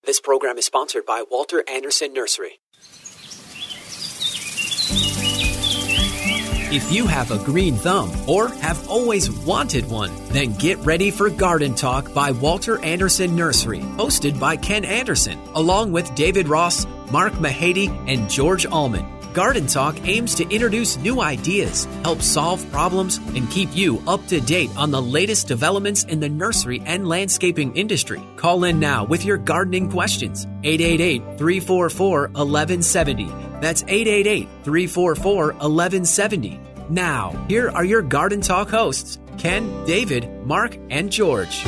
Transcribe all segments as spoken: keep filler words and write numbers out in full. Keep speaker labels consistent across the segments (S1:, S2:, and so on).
S1: This program is sponsored by Walter Anderson Nursery. If you have a green thumb or have always wanted one, then get ready for Garden Talk by Walter Anderson Nursery, hosted by Ken Anderson, along with David Ross, Mark Mahady, and George Allman. Garden Talk aims to introduce new ideas, help solve problems, and keep you up to date on the latest developments in the nursery and landscaping industry. Call in now with your gardening questions. eight eight eight, three four four, one one seven zero. That's eight eight eight, three four four, one one seven zero. Now, here are your Garden Talk hosts, Ken, David, Mark, and George.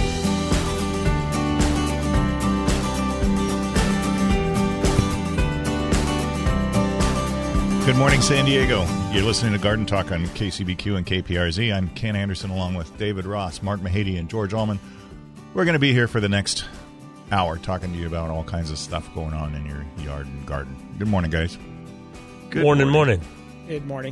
S2: Good morning, San Diego. You're listening to Garden Talk on K C B Q and K P R Z. I'm Ken Anderson along with David Ross, Mark Mahady, and George Allman. We're going to be here for the next hour talking to you about all kinds of stuff going on in your yard and garden. Good morning, guys.
S3: Good morning, morning.
S4: Good morning.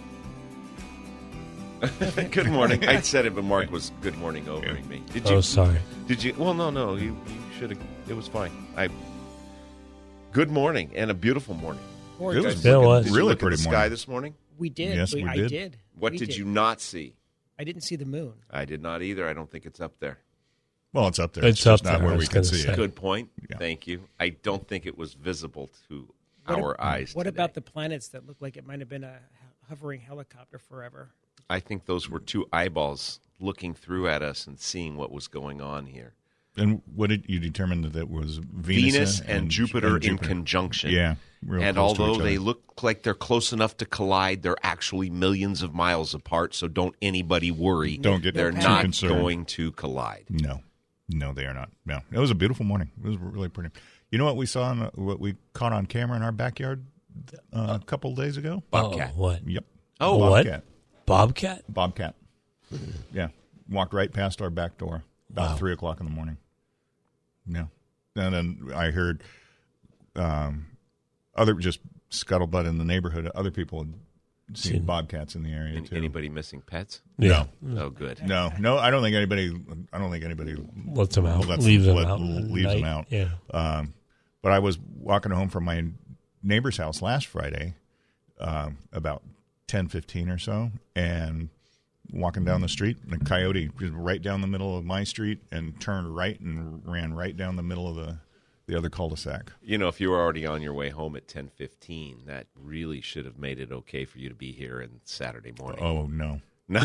S3: Good morning. I said it, but Mark was good morning overing me. Did you?
S5: Oh, sorry.
S3: Did you? Well, no, no. You, you should have. It was fine. I. Good morning and a beautiful morning.
S2: It was,
S5: it was.
S3: Did you
S2: really
S3: look
S2: pretty
S3: at the
S2: morning.
S3: sky this morning?
S4: We did.
S2: Yes, we
S4: I
S2: did.
S4: did.
S3: What
S4: We
S3: did, you not see?
S4: I didn't see the moon.
S3: I did not either. I don't think it's up there.
S2: Well, it's up there.
S5: It's
S2: just
S5: up
S2: not
S5: there,
S2: where
S5: I
S2: we
S5: was
S2: can
S5: gonna
S2: see
S5: say.
S2: it.
S3: Good point.
S2: Yeah.
S3: Thank you. I don't think it was visible to
S4: What
S3: our
S4: ab-
S3: eyes.
S4: What
S3: today.
S4: about the planets that look like it might have been a hovering helicopter forever?
S3: I think those were two eyeballs looking through at us and seeing what was going on here.
S2: And what did you determine that it was Venus,
S3: Venus and,
S2: and
S3: Jupiter,
S2: and Jupiter
S3: in conjunction.
S2: Yeah. Real
S3: And
S2: close to
S3: although
S2: each
S3: they
S2: other.
S3: look like they're close enough to collide, they're actually millions of miles apart, so don't anybody worry.
S2: Don't get
S3: They're
S2: too
S3: not
S2: concerned.
S3: going to collide.
S2: No, no, they are not. No, it was a beautiful morning. It was really pretty. You know what we saw, in, what we caught on camera in our backyard uh, a couple days ago?
S3: Bobcat.
S5: Oh, what?
S2: Yep.
S3: Oh,
S5: what?
S2: Bobcat.
S5: Bobcat?
S2: Bobcat. Yeah, walked right past our back door about
S5: Wow.
S2: three o'clock in the morning. Yeah, and then I heard um, other just scuttlebutt in the neighborhood. Other people had seen
S5: Seen-
S2: bobcats in the area
S3: An-
S2: too.
S3: Anybody missing pets?
S5: Yeah.
S3: Oh, good.
S2: No, no, I don't think anybody. I don't think anybody
S5: Lets them out.
S2: lets-
S5: leaves them
S2: let-
S5: out. at
S2: Leaves them
S5: night.
S2: out.
S5: Yeah.
S2: Um, but I was walking home from my neighbor's house last Friday, um, about ten fifteen or so, and walking down the street, and a coyote just right down the middle of my street and turned right and ran right down the middle of the, the other cul-de-sac.
S3: You know, if you were already on your way home at ten fifteen, that really should have made it okay for you to be here on Saturday morning.
S2: Oh, no.
S3: No.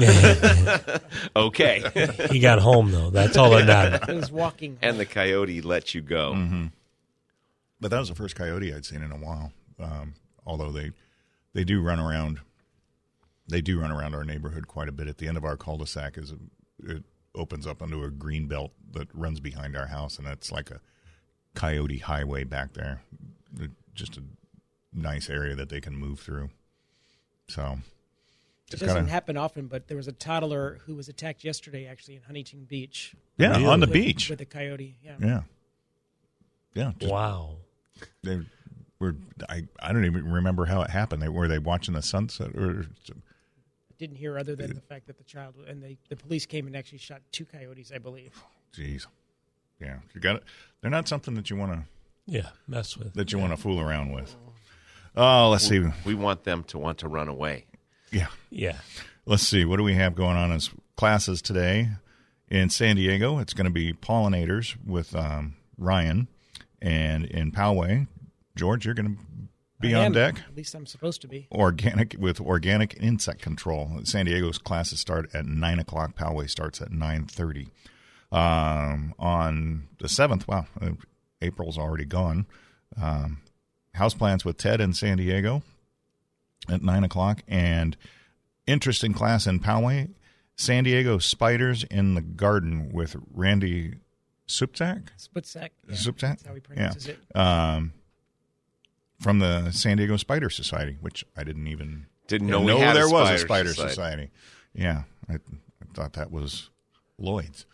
S3: Okay.
S5: He got home, though. That's all that mattered.
S4: It was walking.
S3: And the coyote let you go.
S2: Mm-hmm. But that was the first coyote I'd seen in a while, um, although they they do run around. They do run around our neighborhood quite a bit. At the end of our cul-de-sac is a, it opens up into a green belt that runs behind our house, and it's like a coyote highway back there. It- Just a nice area that they can move through. So,
S4: It
S2: just
S4: doesn't
S2: kind of
S4: happen often, but there was a toddler who was attacked yesterday, actually, in Huntington Beach.
S2: yeah
S5: Really?
S2: on the
S4: with,
S2: beach.
S4: with a coyote. Yeah.
S2: Yeah, yeah. Just,
S5: Wow.
S2: They were. I I don't even remember how it happened. They were they watching the sunset or.
S4: Didn't hear other than the fact that the child and they, the police came and actually shot two coyotes, I believe.
S2: Jeez, yeah, you got it. They're not something that you want to
S5: Yeah. Mess with.
S2: that you want to fool around with. Oh, let's see.
S3: We want them to want to run away.
S2: Yeah,
S5: Yeah.
S2: let's see. What do we have going on as classes today in San Diego? It's going to be pollinators with um, Ryan, and in Poway, George, you're going to be
S4: I
S2: on
S4: am.
S2: deck.
S4: At least I'm supposed to be.
S2: Organic with organic insect control. San Diego's classes start at nine o'clock. Poway starts at nine thirty. Um, on the seventh, wow, uh, April's already gone. Um, houseplants with Ted in San Diego at nine o'clock, and interesting class in Poway. San Diego spiders in the garden with Randy Supczak.
S4: Sputsak. Yeah,
S2: Supczak?
S4: that's how he pronounces
S2: Yeah.
S4: it.
S2: Um, from the San Diego Spider Society, which I didn't even
S3: Didn't
S2: didn't
S3: know we had a
S2: there was
S3: spider
S2: a Spider
S3: society.
S2: Society. Yeah, I, I thought that was Lloyd's.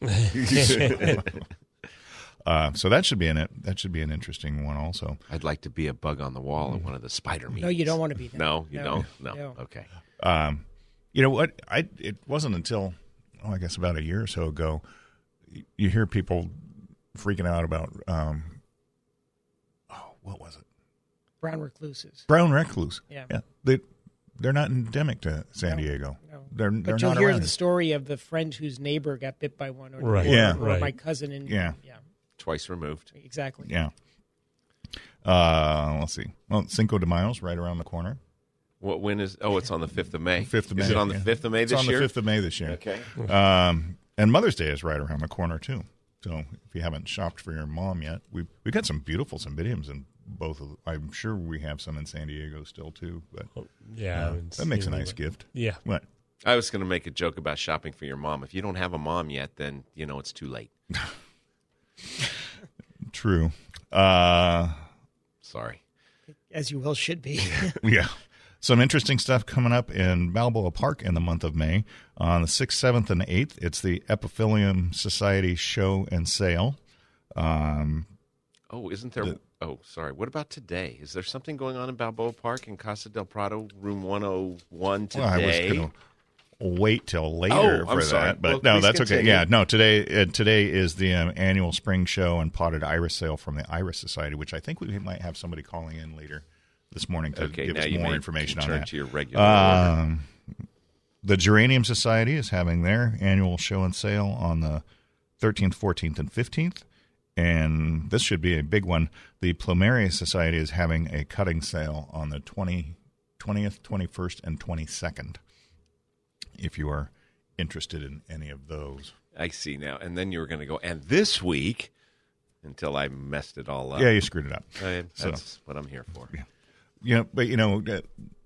S2: uh, so that should be an that should be an interesting one also.
S3: I'd like to be a bug on the wall at one of the spider meetings.
S4: No, you don't want to be there.
S3: No, you
S4: No.
S3: don't? No.
S4: No.
S3: Okay.
S2: Um, you know what? I it wasn't until oh, I guess about a year or so ago, you hear people freaking out about um, what was it?
S4: Brown recluses.
S2: Brown recluse.
S4: Yeah.
S2: yeah. They they're not endemic to San
S4: No,
S2: Diego.
S4: no.
S2: They're they're
S4: But you'll
S2: not
S4: hear
S2: around.
S4: the story of the friend whose neighbor got bit by one, or,
S5: Right.
S4: or,
S2: Yeah.
S4: or
S5: Right.
S4: my cousin. In,
S2: Yeah.
S4: yeah,
S3: Twice removed.
S4: exactly.
S2: Yeah. Uh, let's see. Well, Cinco de Mayo's right around the corner.
S3: What when is? Oh, it's on the fifth of May.
S2: Fifth of May.
S3: Is it on the
S2: yeah.
S3: fifth of May
S2: It's
S3: this
S2: on
S3: year?
S2: the fifth of May this year.
S3: Okay.
S2: Um, and Mother's Day is right around the corner too. So if you haven't shopped for your mom yet, we we got some beautiful cymbidiums in both of. I'm sure we have some in San Diego still too. But
S5: Yeah, I
S2: uh,
S5: haven't
S2: that makes a
S5: seen
S2: nice
S5: it.
S2: gift.
S5: Yeah.
S2: What?
S3: I was going to make a joke about shopping for your mom. If you don't have a mom yet, then you know it's too late.
S2: True. Uh,
S3: Sorry.
S4: As you well should be.
S2: yeah. Some interesting stuff coming up in Balboa Park in the month of May. On the sixth, seventh, and eighth, it's the Epiphylium Society Show and Sale. Um,
S3: Oh, isn't there?
S2: The-
S3: oh, sorry. What about today? Is there something going on in Balboa Park in Casa del Prado, room one oh one today?
S2: well, I was going to wait till later
S3: Oh,
S2: for
S3: I'm
S2: that,
S3: sorry.
S2: but
S3: Well,
S2: no,
S3: please
S2: that's okay.
S3: continue.
S2: Yeah, no, today uh, today is the um, annual spring show and potted iris sale from the Iris Society, which I think we might have somebody calling in later this morning to
S3: Okay,
S2: give
S3: now
S2: us
S3: you
S2: more
S3: may
S2: information on
S3: turn
S2: that.
S3: to your regular order.
S2: Um, the Geranium Society is having their annual show and sale on the thirteenth, fourteenth, and fifteenth. And this should be a big one. The Plumeria Society is having a cutting sale on the twentieth, twenty-first, and twenty-second, if you are interested in any of those.
S3: I see now. And then you were going to go, and this week, until I messed it all up.
S2: Yeah, you screwed it up.
S3: I,
S2: So-
S3: that's what I'm here for.
S2: Yeah. You know, but, you know, uh,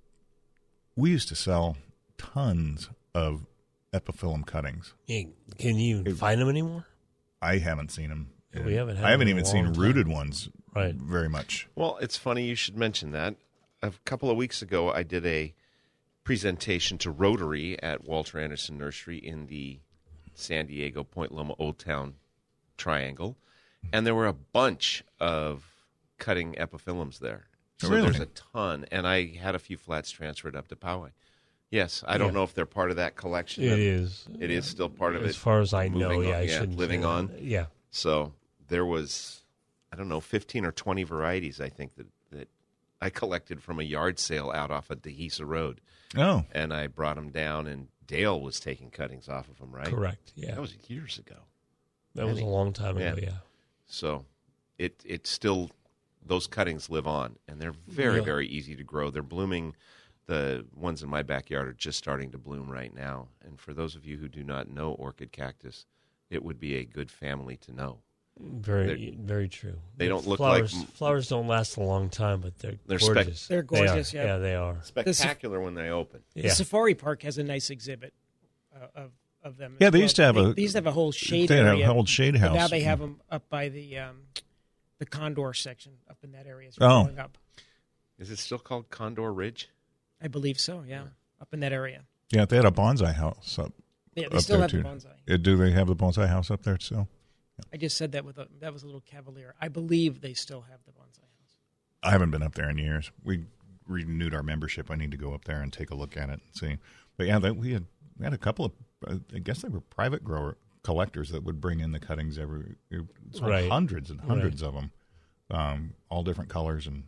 S2: we used to sell tons of epiphyllum cuttings.
S5: Yeah, can you find them anymore?
S2: I haven't seen them.
S5: Yeah, we haven't had
S2: I haven't
S5: them in
S2: even
S5: a
S2: seen
S5: long time.
S2: rooted ones
S5: Right.
S2: very much.
S3: Well, it's funny you should mention that. A couple of weeks ago, I did a presentation to Rotary at Walter Anderson Nursery in the San Diego Point Loma Old Town Triangle, and there were a bunch of cutting epiphyllums there. So
S2: Really?
S3: there's a ton, and I had a few flats transferred up to Poway. Yes, I don't
S5: Yeah.
S3: know if they're part of that collection.
S5: It is.
S3: It is still part of it.
S5: As far as I know,
S3: moving
S5: yeah,
S3: on-
S5: I
S3: yeah,
S5: shouldn't
S3: living
S5: say that.
S3: on.
S5: Yeah.
S3: So there was, I don't know, fifteen or twenty varieties, I think, that, that I collected from a yard sale out off of Dehesa Road.
S2: Oh,
S3: And I brought them down, and Dale was taking cuttings off of them, right?
S5: Correct. Yeah.
S3: That was years ago.
S5: That was a
S3: Many.
S5: long time ago,
S3: Yeah.
S5: yeah.
S3: So it it still, those cuttings live on, and they're very,
S5: Yeah.
S3: very easy to grow. They're blooming. The ones in my backyard are just starting to bloom right now. And for those of you who do not know orchid cactus, it would be a good family to know.
S5: Very, very true.
S3: they don't look
S5: flowers,
S3: like-
S5: Flowers don't last a long time, but they're,
S3: They're spec-
S5: gorgeous.
S4: They're
S5: They are.
S4: gorgeous, yeah.
S5: Yeah, they are.
S3: Spectacular when they open.
S4: The
S5: Yeah.
S4: Safari Park has a nice exhibit uh, of of them.
S2: Yeah,
S4: as
S2: they
S4: well.
S2: used to have
S4: they,
S2: a-
S4: They used to have a whole shade
S2: they had
S4: area.
S2: an old shade
S4: but
S2: house.
S4: now they have them up by the um, the Condor section up in that area. As
S2: Oh.
S4: you're going up.
S3: Is it still called Condor Ridge?
S4: I believe so. Yeah, up in that area.
S2: Yeah, they had a bonsai house up,
S4: Yeah, they
S2: up
S4: still
S2: there
S4: have
S2: too.
S4: the bonsai.
S2: Uh, Do they have the bonsai house up there still?
S4: I just said that with a that was a little cavalier. I believe they still have the bonsai house.
S2: I haven't been up there in years. We renewed our membership. I need to go up there and take a look at it and see. But yeah, that, we had we had a couple of. uh, I guess they were private grower collectors that would bring in the cuttings every. It's like
S5: Right.
S2: hundreds and hundreds of them, um, all different colors and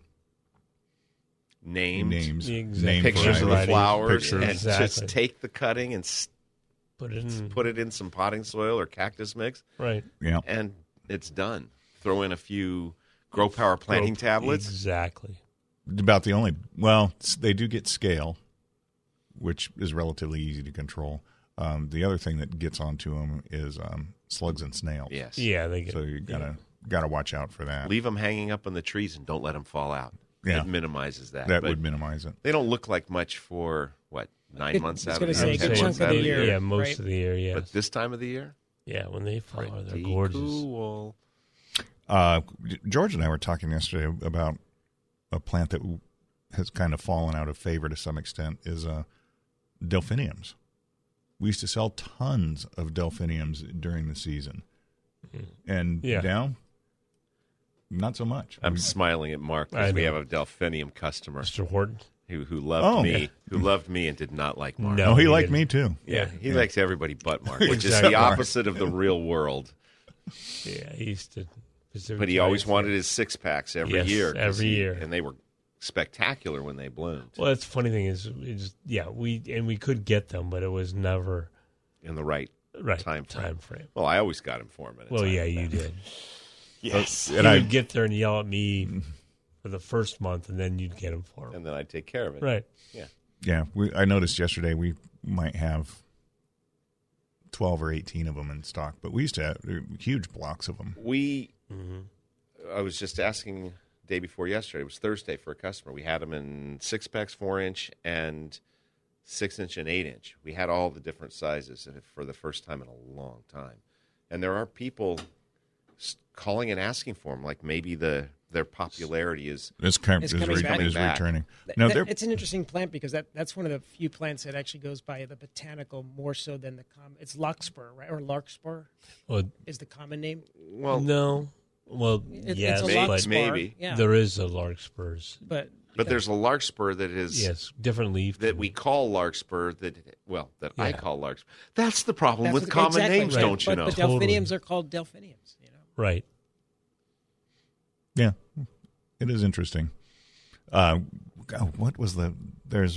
S3: Names,
S2: names,
S5: Exactly.
S2: name
S3: pictures of the
S2: varieties,
S3: flowers,
S2: pictures.
S3: and
S5: Exactly.
S3: just take the cutting and s-
S5: Put it in.
S3: put it in some potting soil or cactus mix,
S5: right.
S2: Yeah,
S3: and it's done. Throw in a few Grow Power planting tablets.
S5: Exactly.
S2: about the only. Well, s- they do get scale, which is relatively easy to control. Um, the other thing that gets onto them is um, slugs and snails.
S3: Yes.
S5: Yeah, they get.
S2: So you gotta gotta watch out for that.
S3: Leave them hanging up on the trees and don't let them fall out.
S2: Yeah.
S3: It minimizes that.
S2: that
S3: But
S2: would minimize it.
S3: They don't look like much for, what, nine
S4: It-
S3: months
S4: I was
S3: out
S4: gonna
S3: of the
S4: say,
S3: year?
S4: a
S5: I'd
S4: good
S3: ten
S5: say-
S4: chunk
S3: months
S4: of
S3: out
S4: the
S3: of the
S4: year.
S3: year?
S5: Yeah, most
S4: right?
S5: of the year. Yes.
S3: But this time of the year?
S5: yeah, when they flower, they're
S3: Pretty
S5: gorgeous.
S3: cool.
S2: Uh, George and I were talking yesterday about a plant that has kind of fallen out of favor to some extent is uh, delphiniums. We used to sell tons of delphiniums during the season, and
S5: Yeah.
S2: now not so much.
S3: I'm
S2: We-
S3: smiling at Mark
S5: I
S3: because we
S5: know.
S3: have a delphinium customer
S5: Mister Horton.
S3: who, who loved
S2: Oh.
S3: me, who loved me and did not like Mark.
S5: No.
S2: oh, he
S5: he
S2: liked
S5: didn't.
S2: me too.
S3: Yeah, he likes everybody but Mark, which is
S5: Exactly.
S3: the opposite of the real world.
S5: Yeah, he used to 'Cause they're
S3: But he always
S5: giants.
S3: wanted his six packs every
S5: Yes,
S3: year. 'cause
S5: every
S3: he-
S5: year.
S3: and they were spectacular when they bloomed
S5: Well, that's the funny thing is, it's, yeah, we and we could get them, but it was never
S3: in the right
S5: right
S3: time frame.
S5: Time frame.
S3: Well, I always got him for him. At a
S5: Well,
S3: time
S5: yeah,
S3: like
S5: you
S3: that.
S5: did.
S3: Yes,
S5: He
S2: And I
S5: would get there and yell at me for the first month, and then you'd get them for him.
S3: and then I'd take care of it.
S5: Right.
S3: Yeah.
S2: Yeah, we, I noticed yesterday we might have twelve or eighteen of them in stock, but we used to have huge blocks of them.
S3: We,
S5: Mm-hmm.
S3: I was just asking day before yesterday. It was Thursday for a customer. We had them in six packs, four inch, and six inch and eight inch. We had all the different sizes for the first time in a long time. And there are people s- calling and asking for them. Like maybe the their popularity is
S2: It's, kind
S4: It's
S2: is,
S4: coming
S2: re-
S4: back.
S2: is
S3: Back.
S2: returning. No,
S4: That-
S2: they're
S4: it's an interesting plant because that, that's one of the few plants that actually goes by the botanical more so than the common. It's larkspur, right? Or larkspur
S5: Well,
S4: is the common name.
S3: well,
S5: no. Well,
S4: It-
S5: yes,
S4: it's a
S3: May-
S5: but
S4: larkspur.
S3: maybe.
S4: Yeah.
S5: there is a larkspurs.
S4: but
S3: but there's a larkspur that is
S5: Yes, different leaf.
S3: that we call larkspur that well that I
S5: Yeah.
S3: call larkspur. That's the problem
S4: that's
S3: with
S4: what-
S3: common
S4: exactly,
S3: names,
S4: right.
S3: don't you
S4: but
S3: know?
S4: the
S5: Totally.
S4: delphiniums are called delphiniums. You know.
S5: Right.
S2: yeah, it is interesting. Uh, God, what was the? There's.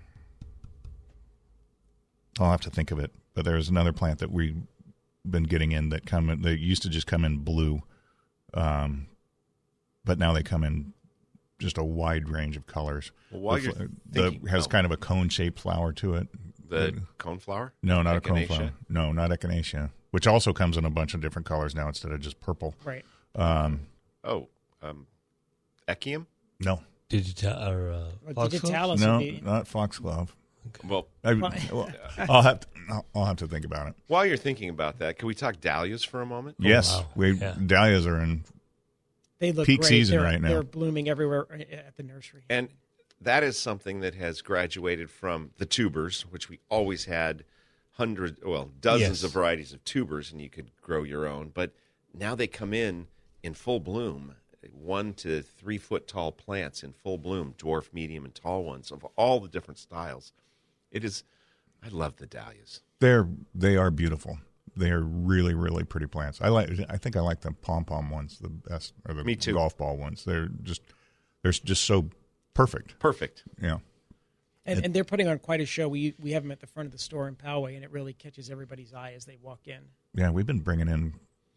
S2: I'll have to think of it, but there's another plant that we've been getting in that come. in- They used to just come in blue, um, but now they come in just a wide range of colors.
S3: Well, while
S2: The
S3: you're
S2: fl-
S3: thinking-
S2: the has
S3: oh.
S2: kind of a cone-shaped flower to it.
S3: The coneflower?
S2: No, not a
S3: Echinacea?
S2: coneflower. No, not echinacea, which also comes in a bunch of different colors now instead of just purple.
S4: Right.
S2: Um,
S3: Oh, um, Echium?
S2: no,
S5: Digital or uh,
S4: Or
S5: foxglove?
S4: digitalis
S2: no,
S4: would be,
S2: not foxglove.
S3: Well,
S2: I, well, I'll have to, I'll, I'll have to think about it.
S3: while you're thinking about that, can we talk dahlias for a moment?
S2: yes,
S5: wow.
S2: we
S5: Yeah.
S2: dahlias are in.
S4: they look
S2: peak
S4: great.
S2: season
S4: They're,
S2: right now.
S4: They're blooming everywhere at the nursery.
S3: And that is something that has graduated from the tubers, which we always had hundreds, well, dozens
S5: Yes.
S3: of varieties of tubers, and you could grow your own. But now they come in in full bloom, one to three foot tall plants in full bloom, dwarf, medium, and tall ones of all the different styles. It is, I love the dahlias.
S2: They're they are beautiful. They are really really pretty plants. I like. I think I like the pom pom ones the best, or the
S3: Me too.
S2: golf ball ones. They're just they're just so perfect.
S3: Perfect.
S2: Yeah.
S4: And, and they're putting on quite a show. We we have them at the front of the store in Poway, and it really catches everybody's eye as they walk in.
S2: Yeah, we've been bringing in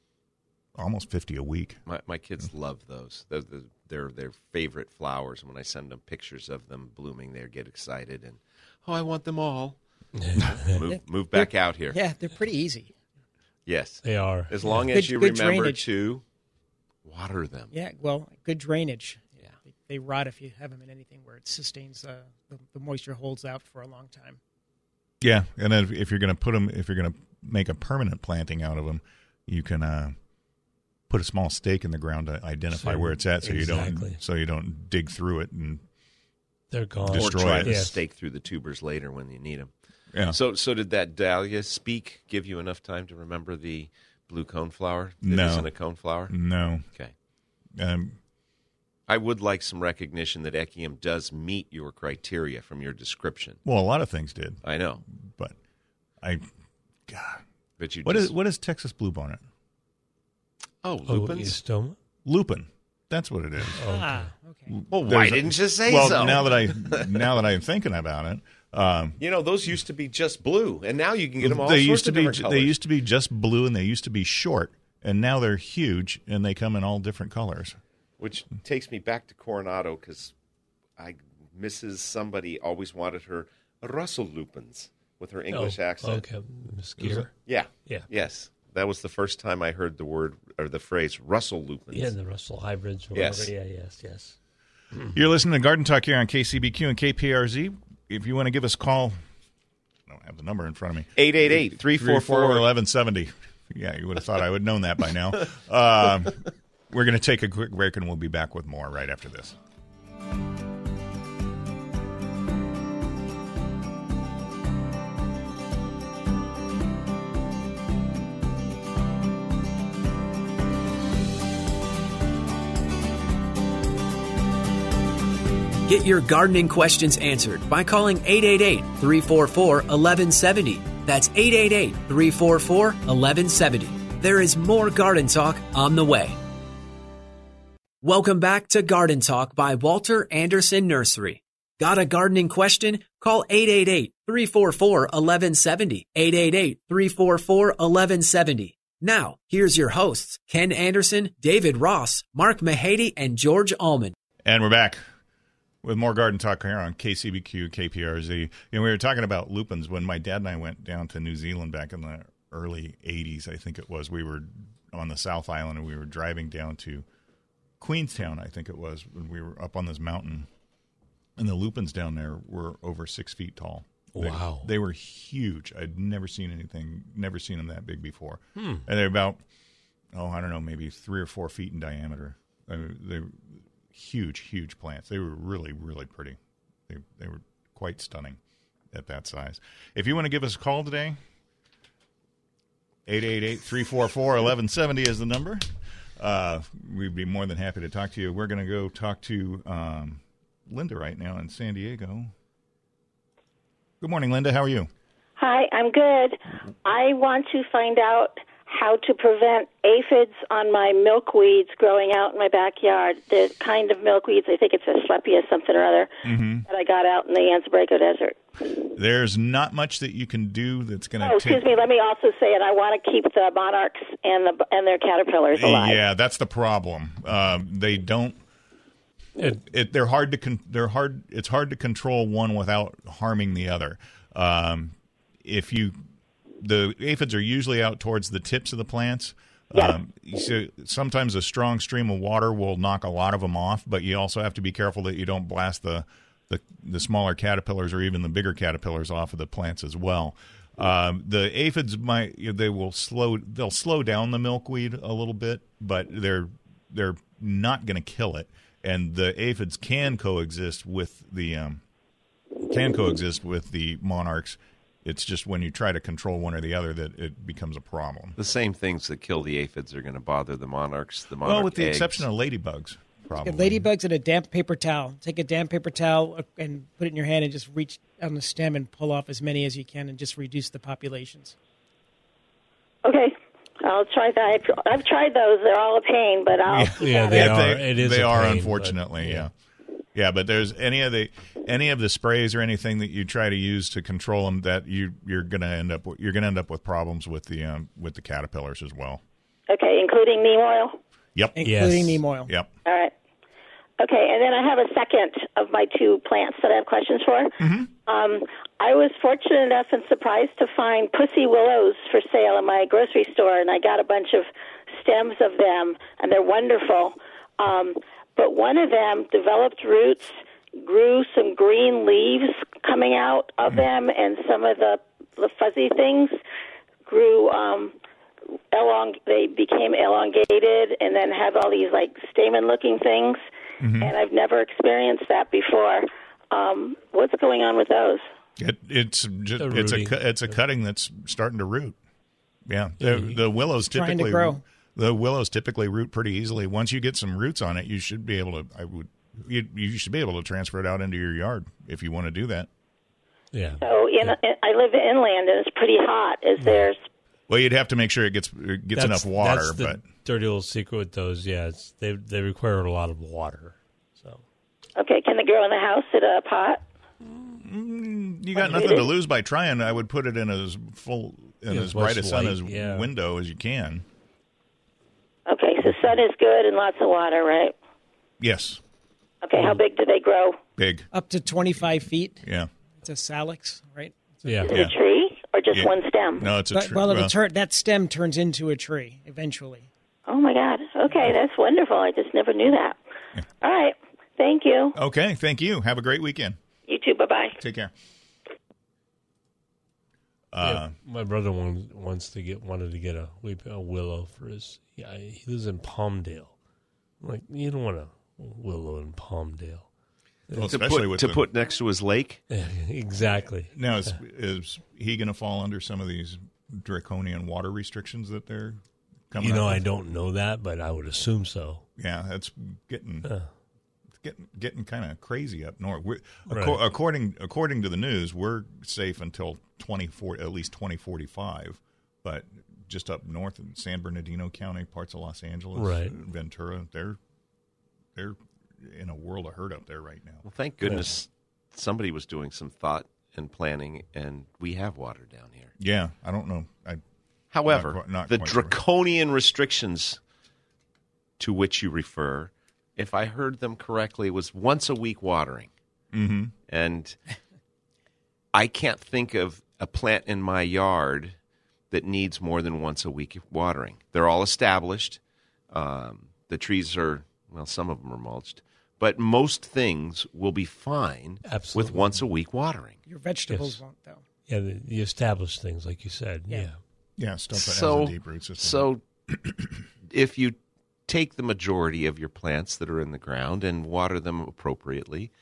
S2: almost fifty a week.
S3: My my kids love those. They're, they're they're their favorite flowers. And when I send them pictures of them blooming, they get excited and, oh, I want them all. move move back out here.
S4: Yeah, they're pretty easy.
S3: Yes.
S5: They are.
S3: As long
S4: Good-
S3: as you
S4: good
S3: remember
S4: drainage.
S3: to water them.
S4: Yeah, well, good drainage.
S3: Yeah.
S4: They, they rot if you have them in anything where it sustains uh, the, the moisture holds out for a long time.
S2: Yeah, and then if, if you're going to put them, if you're going to make a permanent planting out of them, you can uh, put a small stake in the ground to identify
S5: So-
S2: where it's at, so
S5: exactly.
S2: you don't so you don't dig through it and
S5: They're gone.
S3: Or
S2: Destroy
S3: try
S2: it.
S3: to
S5: Yes.
S3: stake through the tubers later when you need them.
S2: yeah.
S3: So, so did that dahlia speak give you enough time to remember the blue coneflower? That
S2: No.
S3: isn't a coneflower?
S2: No,
S3: Okay.
S2: um,
S3: I would like some recognition that Echium does meet your criteria from your description.
S2: well, a lot of things did,
S3: I know.
S2: but I, God,
S3: But you
S2: what
S3: just,
S2: is what is Texas bluebonnet?
S3: Oh,
S5: Oh,
S3: lupins?
S5: stoma?
S2: Lupin. That's what it is.
S4: Ah, okay.
S3: Well, why
S2: There's a-
S3: didn't you say
S2: well,
S3: so?
S2: now that I now that I'm thinking about it, um,
S3: You know, those used to be just blue, and now you can get them all
S2: they
S3: sorts
S2: used to
S3: of
S2: be
S3: different colors.
S2: they used to be just blue, and they used to be short, and now they're huge, and they come in all different colors.
S3: Which takes me back to Coronado because I Missus Somebody always wanted her Russell lupins with her English
S5: oh,
S3: accent.
S5: Okay. Skier.
S3: Yeah.
S5: Yeah.
S3: Yes. That was the first time I heard the word or the phrase Russell lupins.
S5: Yeah, the Russell hybrids. Or
S3: Yes.
S5: whatever. Yeah, yes, yes.
S2: You're listening to Garden Talk here on K C B Q and K P R Z. If you want to give us a call, I don't have the number in front of me.
S3: eight eight eight, three four four,
S2: eleven seventy. Yeah, you would have thought I would have known that by now. Um, we're going to take a quick break, and we'll be back with more right after this.
S1: Get your gardening questions answered by calling eight eight eight, three four four, one one seven zero. That's eight eight eight, three four four, one one seven zero. There is more garden talk on the way. Welcome back to Garden Talk by Walter Anderson Nursery. Got a gardening question? Call eight eight eight, three four four, one one seven zero, eight eight eight, three four four, one one seven zero. Now, here's your hosts, Ken Anderson, David Ross, Mark Mahady, and George Allman.
S2: And we're back with more Garden Talk here on K C B Q, K P R Z. You know, we were talking about lupins when my dad and I went down to New Zealand back in the early eighties, I think it was. We were on the South Island, and we were driving down to Queenstown, I think it was, when we were up on this mountain, and the lupins down there were over six feet tall. They,
S5: Wow.
S2: They were huge. I'd never seen anything, never seen them that big before.
S5: Hmm.
S2: And they're about, oh, I don't know, maybe three or four feet in diameter. I mean, they were huge, huge plants. They were really, really pretty. They they were quite stunning at that size. If you want to give us a call today, eight eight eight, three four four, one one seven zero is the number. Uh, we'd be more than happy to talk to you. We're going to go talk to um, Linda right now in San Diego. Good morning, Linda. How are you?
S6: Hi, I'm good. I want to find out how to prevent aphids on my milkweeds growing out in my backyard. The kind of milkweeds, I think it's a Schleppia something or other,
S2: Mm-hmm.
S6: that I got out in the Anza-Borrego Desert.
S2: There's not much that you can do that's going to
S6: Oh,
S2: take...
S6: excuse me. Let me also say it. I want to keep the monarchs and the and their caterpillars alive.
S2: Yeah, that's the problem. Um, they don't... It, it, they're hard to con- they're hard. It's hard to control one without harming the other. Um, if you, the aphids are usually out towards the tips of the plants.
S6: Yes.
S2: Um, so sometimes a strong stream of water will knock a lot of them off, but you also have to be careful that you don't blast the the, the smaller caterpillars or even the bigger caterpillars off of the plants as well. Um, the aphids might they will slow they'll slow down the milkweed a little bit, but they're they're not going to kill it. And the aphids can coexist with the um, can coexist with the monarchs. It's just when you try to control one or the other that it becomes a problem.
S3: The same things that kill the aphids are going to bother the monarchs. The monarch
S2: Well, with the
S3: eggs.
S2: exception of ladybugs, probably.
S4: Get ladybugs and a damp paper towel. Take a damp paper towel and put it in your hand and just reach on the stem and pull off as many as you can and just reduce the populations.
S6: Okay. I'll try that. I've, I've tried those. They're all a pain, but I'll keep
S5: Yeah,
S6: at
S5: they
S6: it.
S5: are. It is
S2: They
S5: a
S2: are,
S5: pain,
S2: unfortunately.
S5: but,
S2: yeah. yeah, But there's any of the any of the sprays or anything that you try to use to control them that you you're going to end up with, you're going to end up with problems with the um, with the caterpillars as well.
S6: Okay, including neem oil?
S2: Yep.
S4: Including
S5: Yes.
S4: neem oil.
S2: Yep.
S6: All right. Okay, and then I have a second of my two plants that I have questions for.
S2: Mm-hmm.
S6: Um, I was fortunate enough and surprised to find pussy willows for sale in my grocery store, and I got a bunch of stems of them, and they're wonderful. Um, but one of them developed roots, grew some green leaves coming out of them, and some of the, the fuzzy things grew um, elong. They became elongated, and then have all these like stamen-looking things. Mm-hmm. And I've never experienced that before. Um, what's going on with those?
S2: It, it's just,
S5: The
S2: it's a
S5: rooting.
S2: cu- it's a cutting that's starting to root. Yeah, the, the willows
S4: Trying to
S2: typically
S4: grow.
S2: the willows typically root pretty easily. Once you get some roots on it, you should be able to. I would you, you should be able to transfer it out into your yard if you want to do that.
S5: Yeah.
S6: So in, in, I live inland, and it's pretty hot. Is there?
S2: Well, you'd have to make sure it gets it gets enough water,
S5: That's the
S2: but
S5: dirty little secret with those. Yeah, it's, they they require a lot of water. So
S6: Okay, can they grow in the house in a pot?
S2: you got nothing to lose by trying. I would put it in as full in
S5: Yeah,
S2: as
S5: as much
S2: bright a sun
S5: light,
S2: as
S5: yeah.
S2: window as you can.
S6: Okay, so sun is good and lots of water, right?
S2: Yes,
S6: Okay, how big do they grow?
S2: big.
S4: Up to twenty-five feet.
S2: Yeah,
S4: It's a salix, right?
S5: yeah.
S6: Is it
S2: Yeah.
S6: a tree or just
S2: Yeah.
S6: one stem?
S2: no, it's a
S4: But,
S2: tr-
S4: well, it'll turn, that stem turns into a tree eventually.
S6: Oh, my God. Okay, that's wonderful. I just never knew that. All right, thank you.
S2: Okay, thank you. Have a great weekend.
S6: You too, bye-bye.
S2: Take care.
S5: Yeah,
S2: Uh,
S5: my brother wants, wants to get wanted to get a, weep- a willow for his. Yeah, he lives in Palmdale. I'm like, you don't want a willow in Palmdale.
S2: well,
S3: to
S2: especially
S3: put,
S2: with
S3: to
S2: the,
S3: put next to his lake.
S5: Exactly.
S2: now, is, is he going to fall under some of these draconian water restrictions that they're coming?
S5: You know,
S2: up
S5: I
S2: with?
S5: don't know that, but I would assume so.
S2: Yeah, that's getting
S5: Uh.
S2: it's getting getting kind of crazy up north. We're,
S5: Right.
S2: acco- according according to the news, we're safe until twenty forty, at least twenty forty five. But just up north in San Bernardino County, parts of Los Angeles,
S5: Right.
S2: Ventura, they're they're in a world of hurt up there right now.
S3: Well, thank goodness somebody was doing some thought and planning, and we have water down here.
S2: Yeah, I don't know. I,
S3: However,
S2: not, not
S3: the
S2: quite sure.
S3: draconian restrictions to which you refer, if I heard them correctly, was once a week watering.
S2: Mm-hmm.
S3: And I can't think of a plant in my yard that needs more than once a week watering. They're all established. Um, the trees are, well, some of them are mulched. But most things will be fine
S5: Absolutely.
S3: with once a week watering.
S4: Your vegetables
S5: Yes.
S4: won't, though.
S5: Yeah, the, the established things, like you said.
S4: Yeah.
S5: Yeah.
S2: Yeah, stuff that
S3: So,
S2: has a deep root system.
S3: so if you take the majority of your plants that are in the ground and water them appropriately,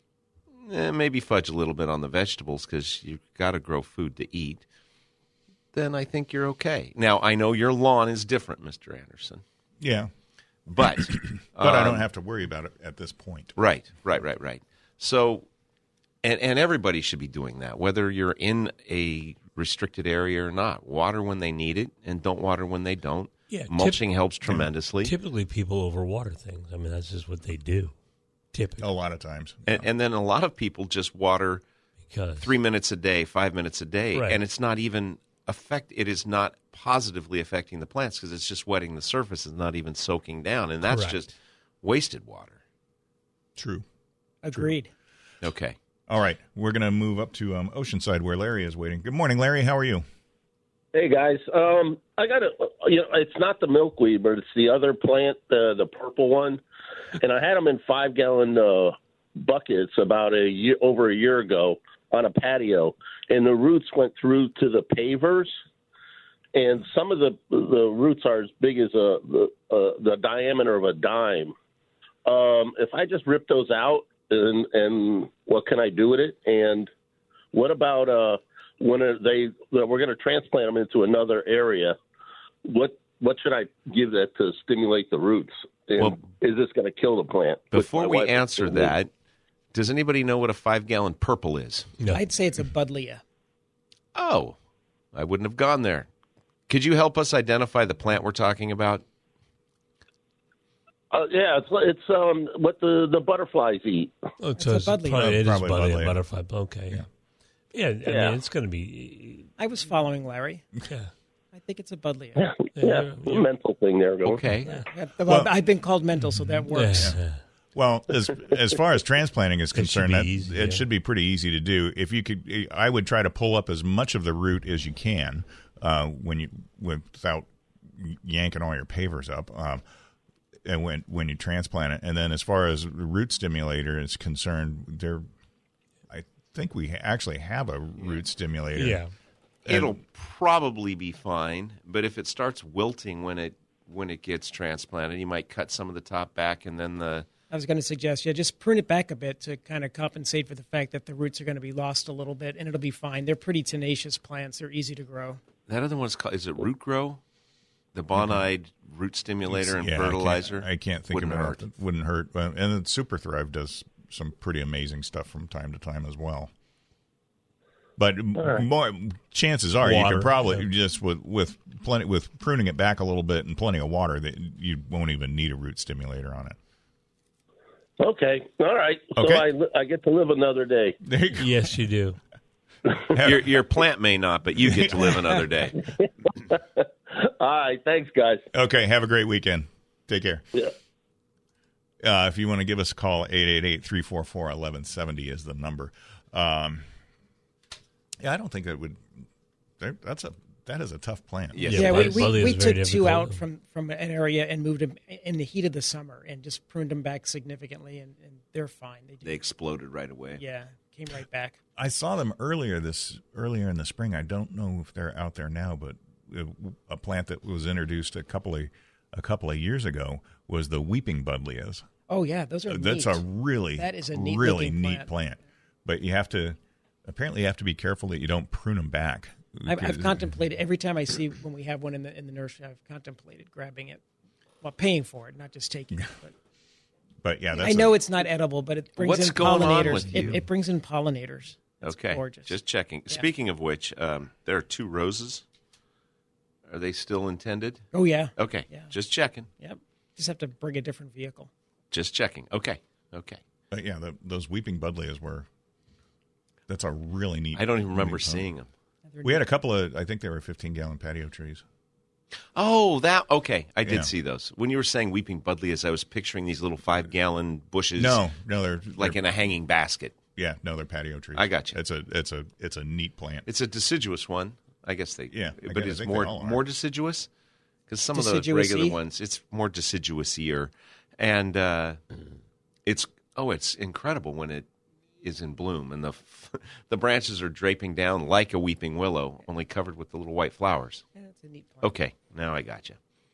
S3: eh, maybe fudge a little bit on the vegetables because you've got to grow food to eat, then I think you're okay. Now, I know your lawn is different, Mister Anderson,
S2: yeah,
S3: but
S2: but I don't
S3: um,
S2: have to worry about it at this point.
S3: Right, right, right, right. So, and and everybody should be doing that, whether you're in a restricted area or not. Water when they need it, and don't water when they don't.
S5: Yeah, tip-
S3: Mulching helps tremendously.
S5: Typically, people overwater things. I mean, that's just what they do. Typically,
S2: A lot of times.
S3: And, and then a lot of people just water
S5: because
S3: three minutes a day, five minutes a day,
S5: Right.
S3: and it's not even affect. It is not positively affecting the plants because it's just wetting the surface. It's not even soaking down, and that's
S5: Correct.
S3: just wasted water.
S2: True.
S4: Agreed.
S3: Okay.
S2: All right, we're going to move up to um, Oceanside where Larry is waiting. Good morning, Larry. How are you?
S7: Hey guys, um, I got a. You know, it's not the milkweed, but it's the other plant, the the purple one, and I had them in five gallon uh, buckets about a year over a year ago on a patio, and the roots went through to the pavers, and some of the the roots are as big as a the uh, the diameter of a dime. Um, if I just rip those out, and and what can I do with it? And what about uh? When are they, we're going to transplant them into another area. What what should I give that to stimulate the roots? And
S3: Well,
S7: is this going to kill the plant?
S3: Before
S7: My
S3: we
S7: wife is
S3: answer
S7: saying
S3: that, does anybody know what a five gallon purple is?
S5: no.
S4: I'd say it's a Buddleia.
S3: Oh, I wouldn't have gone there. Could you help us identify the plant we're talking about?
S7: Uh, yeah, it's it's um what the, the butterflies eat.
S5: Oh,
S4: It's
S5: so
S4: a
S5: it's
S4: buddleia.
S5: probably, it is
S2: Probably
S5: probably a
S2: buddleia.
S5: butterfly. Okay. Yeah. Yeah. I
S7: Yeah.
S5: mean, it's going to be.
S4: I was following Larry.
S5: Yeah.
S4: I think it's a Buddleia.
S7: Yeah,
S5: Yeah,
S7: yeah,
S5: yeah.
S7: mental thing there. Going.
S3: Okay.
S4: Yeah, well, I've been called mental, so that works.
S5: Yeah.
S2: Well, as as far as transplanting is
S5: It should
S2: concerned,
S5: be
S2: that,
S5: easy,
S2: it
S5: yeah.
S2: should be pretty easy to do. If you could, I would try to pull up as much of the root as you can uh, when you without yanking all your pavers up, um, and when when you transplant it. And then, as far as root stimulator is concerned, there, I think we ha- actually have a root stimulator.
S5: Yeah.
S3: It'll probably be fine, but if it starts wilting when it when it gets transplanted, you might cut some of the top back, and then the
S4: I was going to suggest, yeah, just prune it back a bit to kind of compensate for the fact that the roots are going to be lost a little bit, and it'll be fine. They're pretty tenacious plants. They're easy to grow.
S3: that other one's called, is it Root Grow? The Bonide root stimulator and
S2: Yeah,
S3: fertilizer.
S2: I can't, I can't think
S3: Wouldn't
S2: of it.
S3: hurt.
S2: It wouldn't hurt. But, and then Super Thrive does some pretty amazing stuff from time to time as well. But
S7: right.
S2: more chances are you
S5: Water,
S2: could probably
S5: yeah.
S2: just with with plenty with pruning it back a little bit and plenty of water that you won't even need a root stimulator on it.
S7: Okay, all right. So
S2: Okay.
S7: I li- I get to live another day.
S2: There you go.
S5: Yes, you do.
S3: your your plant may not, but you get to live another day.
S7: All right, thanks, guys.
S2: Okay, have a great weekend. Take care.
S7: Yeah.
S2: Uh, if you want to give us a call, eight eight eight, three four four, one one seven zero is the number. Um, yeah, I don't think that would. that- That's a that is a tough plant.
S3: Yes.
S4: Yeah,
S5: Yeah,
S4: we,
S5: Bud-
S4: we,
S5: Buddleia
S4: we
S5: is very
S4: took two
S5: difficult.
S4: out from, from an area and moved them in the heat of the summer and just pruned them back significantly, and, and they're fine. They, do,
S3: They exploded right away.
S4: yeah, came right back.
S2: I saw them earlier this earlier in the spring. I don't know if they're out there now, but a plant that was introduced a couple of a couple of years ago was the weeping buddleias.
S4: Oh yeah, those are
S2: That's
S4: neat.
S2: a really
S4: That is a neat
S2: really
S4: looking
S2: neat
S4: plant.
S2: plant. But you have to apparently you have to be careful that you don't prune them back.
S4: I've, I've
S2: Because-
S4: contemplated every time I see when we have one in the in the nursery. I've contemplated grabbing it, well, paying for it, not just taking it. But
S2: But yeah, that's
S4: I know
S2: a,
S4: it's not edible, but it brings
S3: What's
S4: in
S3: going on
S4: pollinators.
S3: with
S4: It,
S3: you?
S4: it brings in pollinators. It's
S3: Okay,
S4: gorgeous.
S3: just checking. Speaking of which, um, there are two roses. Are they still intended?
S4: Oh yeah,
S3: Okay,
S4: Yeah.
S3: just checking.
S4: yep. Just have to bring a different vehicle.
S3: Just checking. Okay. Okay.
S2: Uh, yeah, the, those weeping buddleias were. That's a really neat.
S3: I don't even remember
S2: neat plant.
S3: seeing them.
S2: We had a couple of. I think they were fifteen gallon patio trees.
S3: Oh, that okay. I did
S2: Yeah.
S3: see those. When you were saying weeping buddleias, I was picturing these little five gallon bushes.
S2: No, no, they're
S3: like
S2: they're,
S3: in a hanging basket.
S2: Yeah, no, they're patio trees.
S3: I got you.
S2: It's a it's a it's a neat plant.
S3: It's a deciduous one. I guess they.
S2: Yeah, I
S3: but
S2: guess- I
S3: it's
S2: think
S3: more
S2: they all are.
S3: more deciduous because some of the
S4: Deciduous-y?
S3: regular ones, it's more deciduous-ier, and uh, it's oh, it's incredible when it is in bloom, and the the branches are draping down like a weeping willow, only covered with the little white flowers.
S4: Yeah, that's a neat plant.
S3: Okay, now I got you.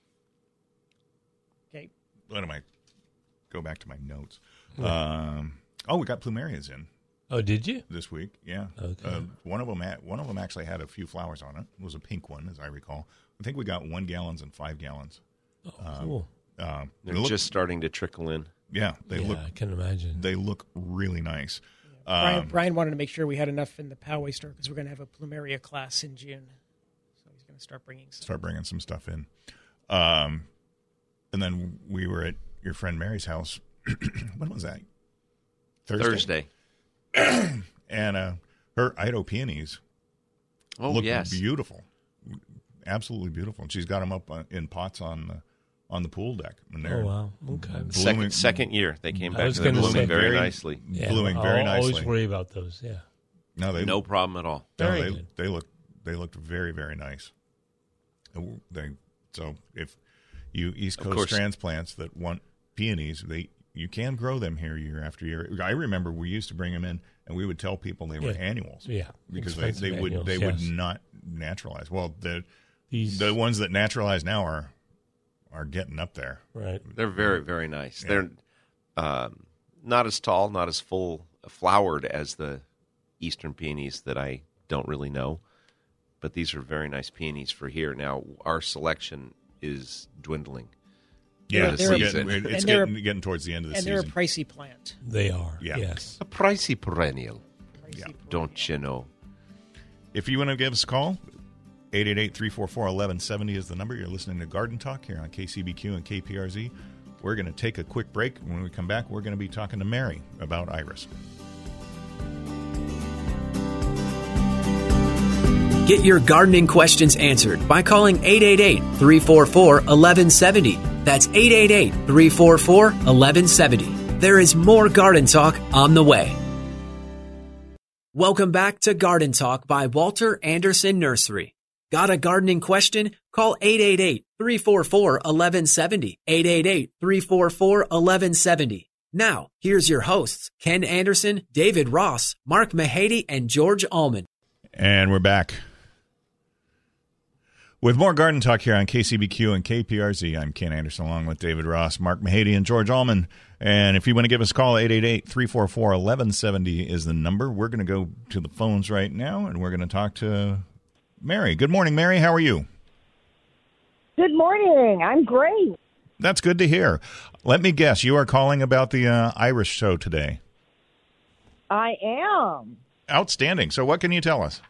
S4: Okay.
S2: Let me go back to my notes. Um, oh, we got plumerias in
S5: Oh, did you?
S2: this week. Yeah,
S5: Okay.
S2: uh, one of them had, one of them actually had a few flowers on it. It was a pink one, as I recall. I think we got one gallons and five gallons.
S5: Oh, cool.
S2: Uh, they
S3: They're
S2: look,
S3: just starting to trickle in.
S2: yeah, they
S5: yeah,
S2: look
S5: I can imagine.
S2: they look really nice.
S4: Brian,
S2: Um,
S4: Brian wanted to make sure we had enough in the Poway store because we're going to have a plumeria class in June. So he's going to start bringing some.
S2: start bringing some stuff in. Um, and then we were at your friend Mary's house. When was that?
S3: Thursday.
S2: And uh, her Ido peonies
S3: Oh
S2: look
S3: yes.
S2: beautiful, absolutely beautiful. And she's got them up uh, in pots on the on the pool deck. And they're
S5: Oh, wow. Okay.
S2: blooming-
S3: Second second year they came
S5: I
S3: back
S5: was
S3: and they're
S5: gonna
S3: blooming
S5: say-
S3: very
S2: Very-
S3: nicely.
S5: Yeah,
S2: blooming very
S5: I'll
S2: nicely.
S5: always worry about those, yeah.
S2: No, they
S3: No problem at all.
S2: no,
S5: Very
S2: they
S5: good.
S2: they look they looked very very nice. They so if you East
S3: Of
S2: Coast
S3: course.
S2: transplants that want peonies, they you can grow them here year after year. I remember we used to bring them in, and we would tell people they were
S5: Yeah.
S2: annuals.
S5: Yeah.
S2: because they,
S5: Expensive
S2: they would
S5: annuals,
S2: they
S5: yes.
S2: would not naturalize. Well, the
S5: These,
S2: the ones that naturalize now are are getting up there.
S5: right.
S3: They're very, very nice. They're um, not as tall, not as full flowered as the eastern peonies that I don't really know, but these are very nice peonies for here. Now, our selection is dwindling.
S2: Yeah,
S3: They're-
S2: it's,
S3: they're-
S2: getting,
S3: and
S2: it's
S4: they're-
S2: getting, getting towards the end of the
S4: And they're a
S2: season.
S4: pricey plant.
S5: They are,
S2: Yeah.
S5: yes.
S3: A pricey perennial,
S4: Pricey
S2: Yeah.
S4: plant.
S3: don't you know?
S2: If you want to give us a call, eight eight eight, three four four, one one seven zero is the number. You're listening to Garden Talk here on K C B Q and K P R Z. We're going to take a quick break. When we come back, we're going to be talking to Mary about iris.
S1: Get your gardening questions answered by calling eight eight eight, three four four, one one seven zero. That's eight eight eight, three four four, one one seven zero. There is more Garden Talk on the way. Welcome back to Garden Talk by Walter Anderson Nursery. Got a gardening question? Call eight eight eight, three four four, one one seven zero. eight eight eight, three four four, one one seven zero. Now, here's your hosts, Ken Anderson, David Ross, Mark Mahady, and George Allman.
S2: And we're back with more Garden Talk here on K C B Q and K P R Z. I'm Ken Anderson along with David Ross, Mark Mahady, and George Allman. And if you want to give us a call, eight eight eight, three four four, one one seven zero is the number. We're going to go to the phones right now, and we're going to talk to Mary. Good morning, Mary. How are you?
S8: Good morning. I'm great.
S2: That's good to hear. Let me guess, you are calling about the uh, Iris show today.
S8: I am.
S2: Outstanding. So what can you tell us?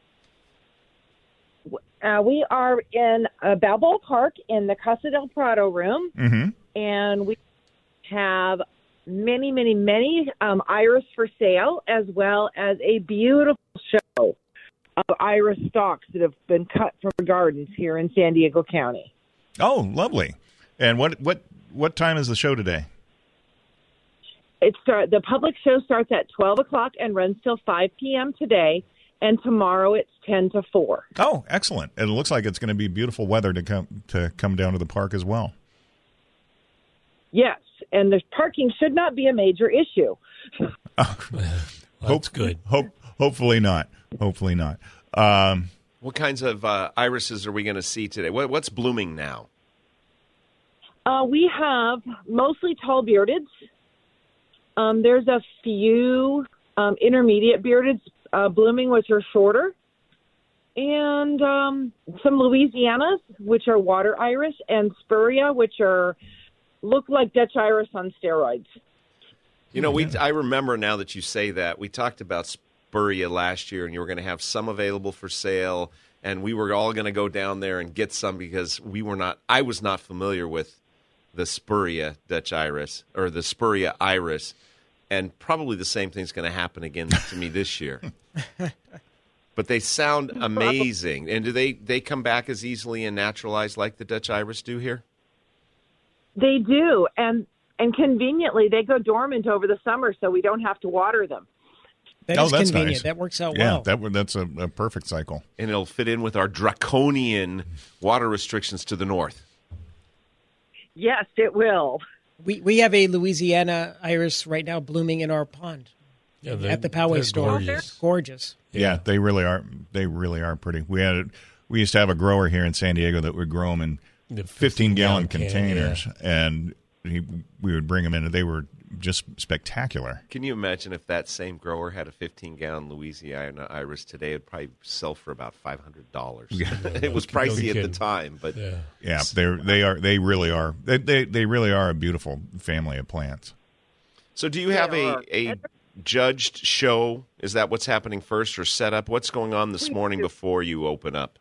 S8: Uh, we are in uh, Balboa Park in the Casa del Prado room,
S2: Mm-hmm.
S8: and we have many, many, many um, iris for sale, as well as a beautiful show of iris stalks that have been cut from our gardens here in San Diego County.
S2: Oh, lovely. And what what what time is the show today?
S8: It start, the public show starts at twelve o'clock and runs till five p.m. today, and tomorrow it's ten to four.
S2: Oh, excellent. And it looks like it's going to be beautiful weather to come to come down to the park as well.
S8: Yes, and the parking should not be a major issue.
S5: That's
S2: Hope,
S5: good.
S2: Hope hopefully not. Hopefully not. Um,
S3: What kinds of uh, irises are we going to see today? What, what's blooming now?
S8: Uh, we have mostly tall beardeds. Um, there's a few um, intermediate beardeds uh, blooming, which are shorter, and um, some Louisianas, which are water iris, and Spuria, which are look like Dutch iris on steroids.
S3: You know, we I remember now that you say that. We talked about Spuria last year, and you were going to have some available for sale, and we were all going to go down there and get some because we were not. I was not familiar with the Spuria Dutch iris or the Spuria iris, and probably the same thing's going to happen again to me this year. But they sound amazing. And do they, they come back as easily and naturalized like the Dutch iris do here?
S8: They do, and and conveniently, they go dormant over the summer, so we don't have to water them.
S4: That
S2: Oh,
S4: is
S2: that's
S4: convenient.
S2: nice.
S4: That works out
S2: Yeah,
S4: well.
S2: that would- that's a, a perfect cycle.
S3: And it'll fit in with our draconian water restrictions to the north.
S8: Yes, it will.
S4: We we have a Louisiana iris right now blooming in our pond
S5: Yeah, they're-
S4: at the Poway
S5: they're
S4: store.
S5: gorgeous.
S4: Gorgeous.
S2: Yeah. they really are. They really are pretty. We had we used to have a grower here in San Diego that would grow them in
S5: The
S2: fifteen gallon
S5: can,
S2: containers,
S5: yeah.
S2: and he, we would bring them in, and they were just spectacular.
S3: Can you imagine if that same grower had a fifteen gallon Louisiana iris today? It'd probably sell for about five hundred dollars. It was
S5: no
S3: pricey at the
S5: kidding.
S3: time, but
S5: Yeah.
S2: Yeah, they they are. They really are. They, they they really are a beautiful family of plants.
S3: so do you have
S8: They
S3: a,
S8: are.
S3: a judged show? Is that what's happening first, or set up? What's going on this morning before you open up?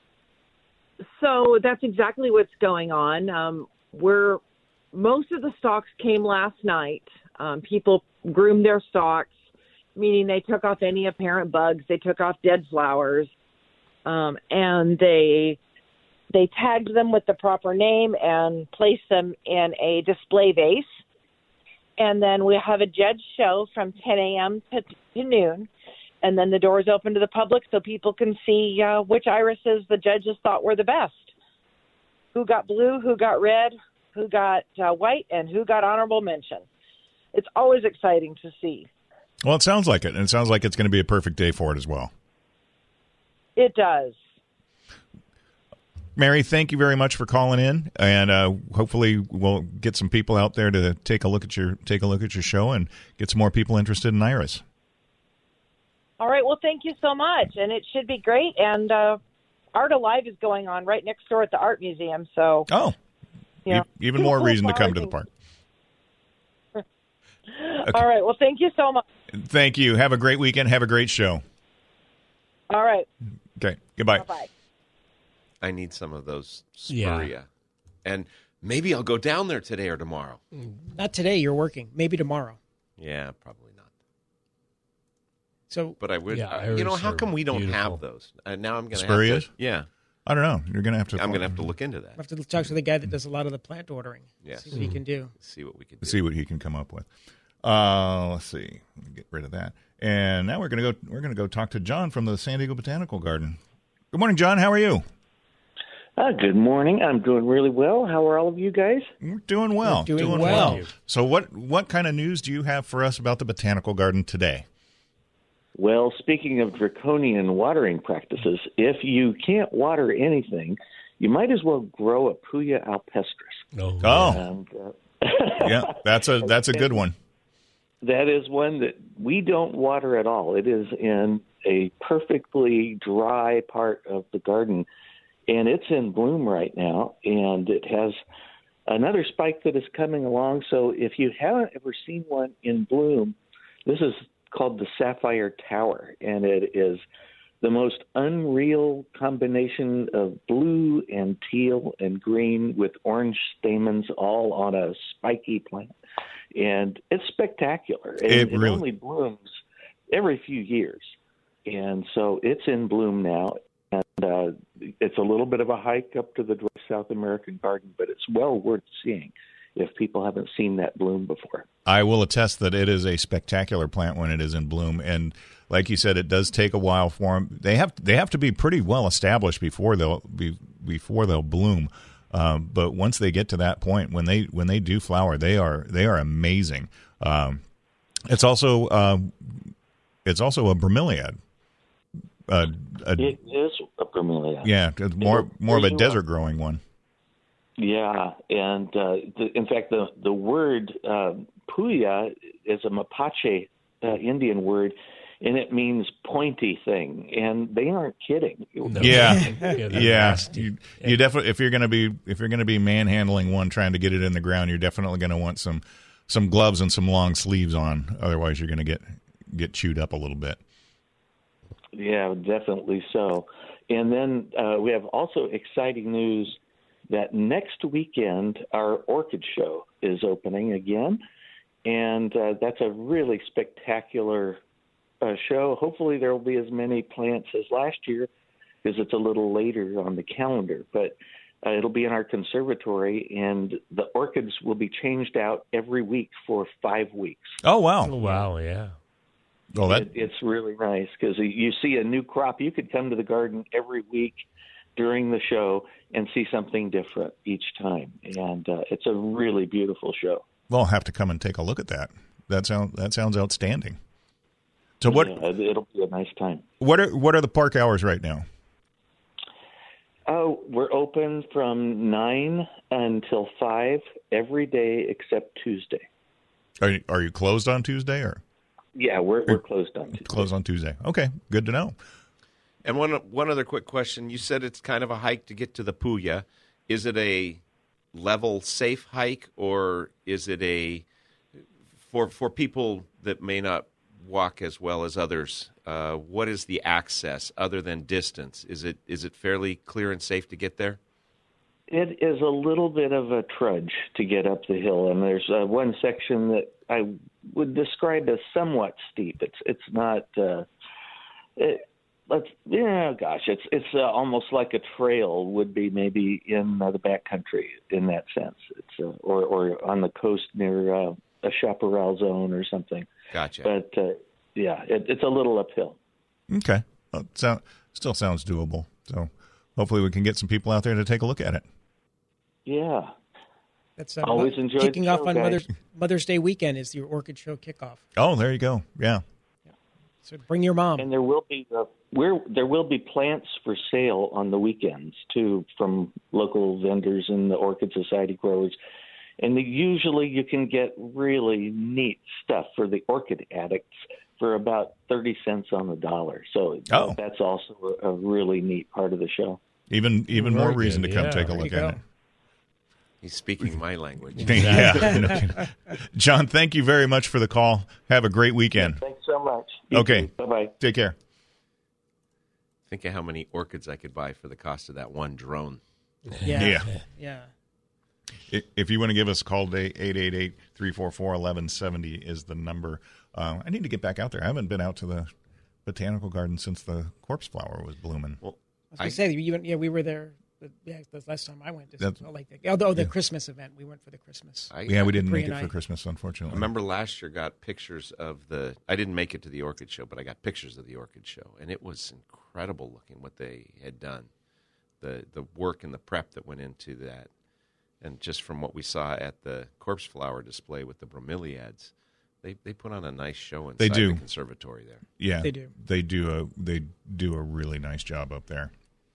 S8: So that's exactly what's going on. Um, we're most of the stalks came last night. Um, people groomed their stalks, meaning they took off any apparent bugs, they took off dead flowers, um, and they they tagged them with the proper name and placed them in a display vase. And then we have a judge show from ten a.m. to, to noon. And then the doors open to the public so people can see uh, which irises the judges thought were the best. Who got blue, who got red, who got uh, white, and who got honorable mention. It's always exciting to see.
S2: Well, it sounds like it, and it sounds like it's going to be a perfect day for it as well.
S8: It does.
S2: Mary, thank you very much for calling in, and uh, hopefully we'll get some people out there to take a look at your take a look at your show and get some more people interested in iris.
S8: All right. Well, thank you so much. And it should be great. And uh, Art Alive is going on right next door at the Art Museum. So,
S2: Oh,
S8: you know,
S2: e- even
S8: two
S2: more
S8: cool
S2: reason to come to the
S8: flowers
S2: park.
S8: and- All right. Well, thank you so much.
S2: Thank you. Have a great weekend. Have a great show.
S8: All right.
S2: Okay. Goodbye.
S8: Bye-bye.
S3: I need some of those
S5: Yeah.
S3: Spuria. And maybe I'll go down there today or tomorrow.
S4: Not today. You're working. Maybe tomorrow.
S3: Yeah, probably not.
S4: So
S3: But I would.
S5: Yeah,
S3: uh, you know,
S5: iris
S3: how
S5: are
S3: come we don't
S5: beautiful.
S3: have those? Uh, now I'm going to
S2: Spurias?
S3: have to. Yeah,
S2: I don't know. You're going to have to.
S3: I'm going to have to look into that.
S4: I have to talk to the guy that does a lot of the plant ordering.
S3: Yes.
S4: See what he can do.
S3: See what we can do.
S2: see what he can come up with. Uh, let's see. Let me get rid of that. And now we're going to go. We're going to go talk to John from the San Diego Botanical Garden. Good morning, John. How are you?
S9: Uh, good morning. I'm doing really well. How are all of you guys?
S2: We're doing well.
S4: We're doing well.
S2: So, what what kind of news do you have for us about the Botanical Garden today?
S9: Well, speaking of draconian watering practices, if you can't water anything, you might as well grow a Puya alpestris.
S5: No.
S2: Oh,
S9: And, uh,
S2: yeah, that's a that's a good one.
S9: that is one that we don't water at all. It is in a perfectly dry part of the garden, and it's in bloom right now, and it has another spike that is coming along. So if you haven't ever seen one in bloom, this is called the Sapphire Tower, and it is the most unreal combination of blue and teal and green with orange stamens all on a spiky plant. And it's spectacular. And
S2: It
S9: it
S2: really-
S9: only blooms every few years. And so it's in bloom now. And uh, it's a little bit of a hike up to the Dwarf South American Garden, but it's well worth seeing if people haven't seen that bloom before.
S2: I will attest that it is a spectacular plant when it is in bloom, and like you said, it does take a while for them. They have they have to be pretty well established before they'll be before they'll bloom. Um, but once they get to that point, when they when they do flower, they are they are amazing. Um, it's also uh, it's also a bromeliad. Uh, a,
S9: It is a bromeliad.
S2: yeah, it's more more of a
S9: You are-
S2: desert growing one.
S9: Yeah, and uh, the, in fact, the the word uh, Puya is a Mapache uh, Indian word, and it means pointy thing. And they aren't kidding.
S5: No.
S2: Yeah,
S5: they're
S2: yeah.
S5: nasty.
S2: You, you definitely if you're going to be if you're going to be manhandling one trying to get it in the ground, you're definitely going to want some some gloves and some long sleeves on. Otherwise, you're going to get get chewed up a little bit.
S9: Yeah, definitely so. And then uh, we have also exciting news that next weekend our orchid show is opening again, and uh, that's a really spectacular uh, show. Hopefully there will be as many plants as last year, because it's a little later on the calendar, but uh, it'll be in our conservatory, and the orchids will be changed out every week for five weeks.
S2: Oh, wow.
S5: Oh, wow, yeah.
S2: Oh, that
S9: It, it's really nice because you see a new crop. You could come to the garden every week during the show and see something different each time, and uh, it's a really beautiful show.
S2: well, I'll have to come and take a look at that. That sounds that sounds outstanding. So what
S9: Yeah, it'll be a nice time.
S2: what are what are the park hours right now?
S9: Oh, we're open from nine until five every day except Tuesday.
S2: Are you, are you closed on Tuesday or
S9: Yeah, we're we're closed on Tuesday.
S2: closed on Tuesday? Okay, good to know.
S3: And one one other quick question. You said it's kind of a hike to get to the Puya. Is it a level, safe hike, or is it a for for people that may not walk as well as others? Uh, what is the access other than distance? Is it is it fairly clear and safe to get there?
S9: It is a little bit of a trudge to get up the hill, and there's uh, one section that I would describe as somewhat steep. It's it's not. Uh, it, let's yeah, gosh, it's it's uh, almost like a trail would be maybe in uh, the backcountry in that sense. It's uh, or or on the coast near uh, a chaparral zone or something.
S3: Gotcha.
S9: But uh, yeah, it, it's a little uphill.
S2: Okay, well, so, still sounds doable. So hopefully we can get some people out there to take a look at it.
S9: Yeah.
S4: That's uh,
S9: Always enjoyed
S4: kicking
S9: the
S4: off
S9: show,
S4: on
S9: guys.
S4: Mother's Mother's Day weekend is your orchid show kickoff.
S2: Oh, there you go. Yeah.
S4: So bring your mom.
S9: And there will be uh, where there will be plants for sale on the weekends too, from local vendors and the Orchid Society growers. And the, usually you can get really neat stuff for the orchid addicts for about thirty cents on the dollar. So
S2: Oh.
S9: that's also a, a really neat part of the show.
S2: Even even
S5: Very
S2: more reason
S5: good,
S2: to come
S5: yeah.
S2: take a
S4: There
S2: look
S4: you
S2: at
S4: go.
S2: it.
S3: He's speaking my language.
S2: Yeah. John, thank you very much for the call. Have a great weekend.
S9: Thanks so much. You
S2: Okay.
S9: Bye bye.
S2: Take care.
S3: Think of how many orchids I could buy for the cost of that one drone.
S4: Yeah.
S2: Yeah.
S4: Yeah.
S2: I- If you want to give us a call today, eight eight eight, three four four, one one seven zero is the number. Uh, I need to get back out there. I haven't been out to the botanical garden since the corpse flower was blooming.
S3: Well,
S4: I was going to say, you went, yeah, we were there. the- Yeah, the last time I went, just
S2: That's-
S4: felt like the, although the Christmas event, we went for the Christmas.
S3: I,
S2: Yeah, we didn't
S4: Bree
S2: make it
S4: and
S2: for
S4: I-
S2: Christmas,
S3: I
S2: unfortunately.
S3: remember last year got pictures of the. I didn't make it to the orchid show, but I got pictures of the orchid show, and it was incredible looking what they had done, the the work and the prep that went into that, and just from what we saw at the corpse flower display with the bromeliads, they they put on a nice show inside
S2: They do.
S3: the conservatory there.
S2: Yeah,
S4: They do.
S2: They do a they do a really nice job up there.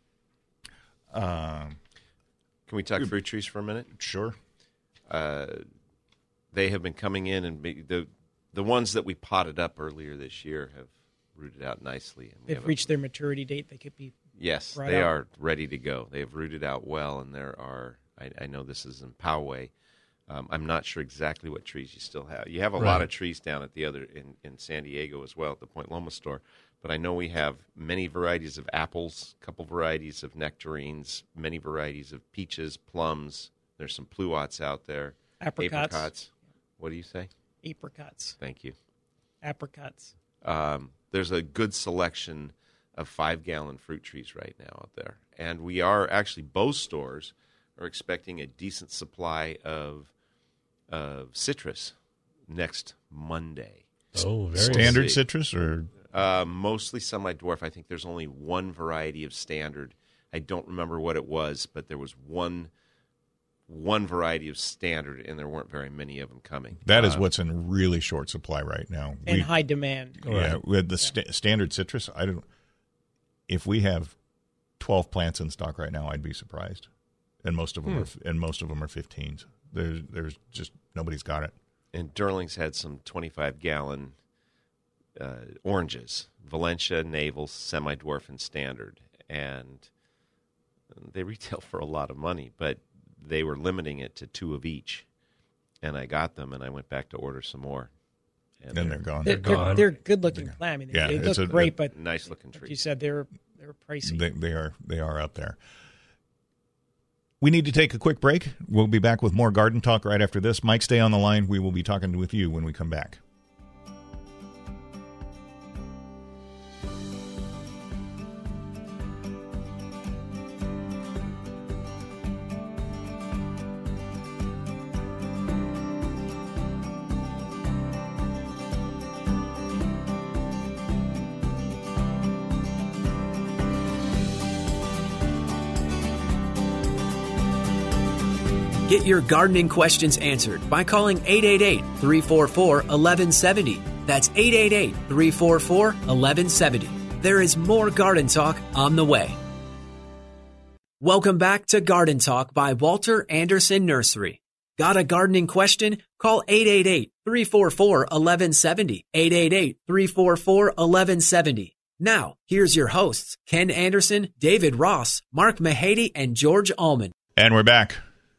S2: Um,
S3: Can we talk fruit trees for a minute?
S2: sure.
S3: Uh, they have been coming in, and be, the the ones that we potted up earlier this year have rooted out nicely. And we
S4: They've
S3: have a-
S4: reached their maturity date. They could be.
S3: Yes,
S4: Right
S3: they
S4: out.
S3: are ready to go. They have rooted out well, and there are. I, I know this is in Poway. Um, I'm not sure exactly what trees you still have. You have a lot
S5: Right.
S3: of trees down at the other in, in San Diego as well at the Point Loma store. But I know we have many varieties of apples, a couple varieties of nectarines, many varieties of peaches, plums. There's some pluots out there.
S4: Apricots.
S3: Apricots. What do you say?
S4: Apricots.
S3: Thank you.
S4: Apricots.
S3: Um, there's a good selection of five-gallon fruit trees right now out there. And we are actually, both stores are expecting a decent supply of of citrus next Monday.
S5: Oh, very
S2: Standard
S3: see.
S2: citrus or
S3: Uh, mostly semi-dwarf. I think there's only one variety of standard. I don't remember what it was, but there was one one variety of standard, and there weren't very many of them coming.
S2: that is
S3: Uh,
S2: what's in really short supply right now.
S4: And
S2: We-
S4: high demand.
S2: Yeah, with the sta- standard citrus, I don't. If we have twelve plants in stock right now, I'd be surprised. And most of them
S5: Hmm.
S2: are, and most of them are fifteens. There's, there's just nobody's got it.
S3: And Durling's had some twenty-five gallon uh, oranges, Valencia, Navel, semi-dwarf, and standard. And they retail for a lot of money, but they were limiting it to two of each. And I got them, and I went back to order some more. And
S2: Then they're gone.
S4: They're,
S5: They're
S4: they're,
S5: gone.
S4: they're good looking plant. I mean,
S2: Yeah,
S4: they
S2: it's
S4: look
S2: a-
S4: great,
S2: a
S4: but
S3: nice-looking
S4: like
S3: tree.
S4: you said, they're they're pricey.
S2: They, they are they are up there. We need to take a quick break. We'll be back with more garden talk right after this. Mike, stay on the line. We will be talking with you when we come back.
S1: Get your gardening questions answered by calling eight eight eight, three four four, one one seven zero. That's eight eight eight, three four four, one one seven zero. There is more garden talk on the way. Welcome back to Garden Talk by Walter Anderson Nursery. Got a gardening question? Call eight eight eight, three four four, one one seven zero. eight eight eight, three four four, one one seven zero. Now, here's your hosts, Ken Anderson, David Ross, Mark Mahady, and George Allman.
S2: And we're back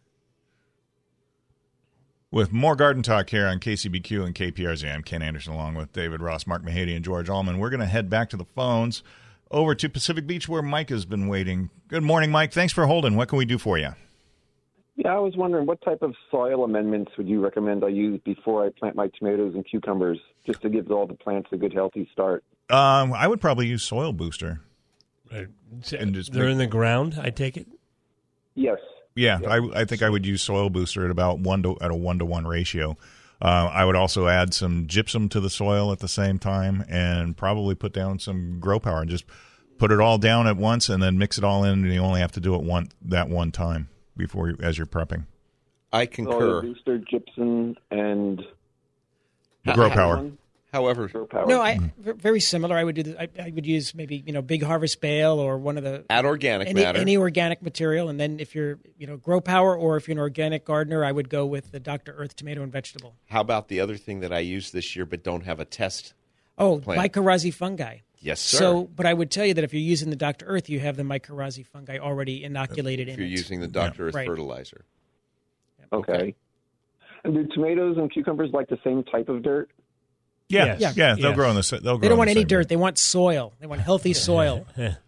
S2: with more garden talk here on K C B Q and K P R Z. I'm Ken Anderson along with David Ross, Mark Mahady, and George Allman. We're going to head back to the phones over to Pacific Beach where Mike has been waiting. Good morning, Mike. Thanks for holding. What can we do for you?
S10: Yeah, I was wondering what type of soil amendments would you recommend I use before I plant my tomatoes and cucumbers, just to give all the plants a good, healthy start?
S2: Um, I would probably use Soil Booster.
S5: Right.
S2: And just
S5: They're
S2: make-
S5: in the ground, I take it?
S10: Yes.
S2: Yeah, I, I think I would use Soil Booster at about one to at a one to one ratio. Uh, I would also add some gypsum to the soil at the same time, and probably put down some Grow Power and just put it all down at once, and then mix it all in. And you only have to do it one that one time before you, as you're prepping.
S3: I
S10: Soil
S3: concur.
S10: Booster, gypsum, and
S2: Grow Power.
S3: However,
S10: Grow Power.
S4: No, I v- very similar. I would do. The, I, I would use maybe you know Big Harvest bale or one of the
S3: add organic
S4: any,
S3: matter.
S4: any organic material, and then if you're you know Grow Power or if you're an organic gardener, I would go with the Doctor Earth tomato and vegetable.
S3: How about the other thing that I used this year but don't have a test?
S4: Oh,
S3: plant?
S4: mycorrhizae fungi.
S3: Yes, sir.
S4: So, but I would tell you that if you're using the Doctor Earth, you have the mycorrhizae fungi already inoculated
S3: if
S4: in
S3: you're
S4: it.
S3: using the Doctor Earth
S4: Right.
S3: fertilizer.
S10: Okay.
S3: Okay.
S10: And do tomatoes and cucumbers like the same type of dirt?
S2: Yeah,
S5: Yes.
S2: yeah, yeah. They'll
S5: Yes.
S2: grow in the. sa- They'll grow
S4: They don't
S2: in
S4: want
S2: the
S4: any
S2: same
S4: dirt.
S2: way.
S4: They want soil. They want healthy soil.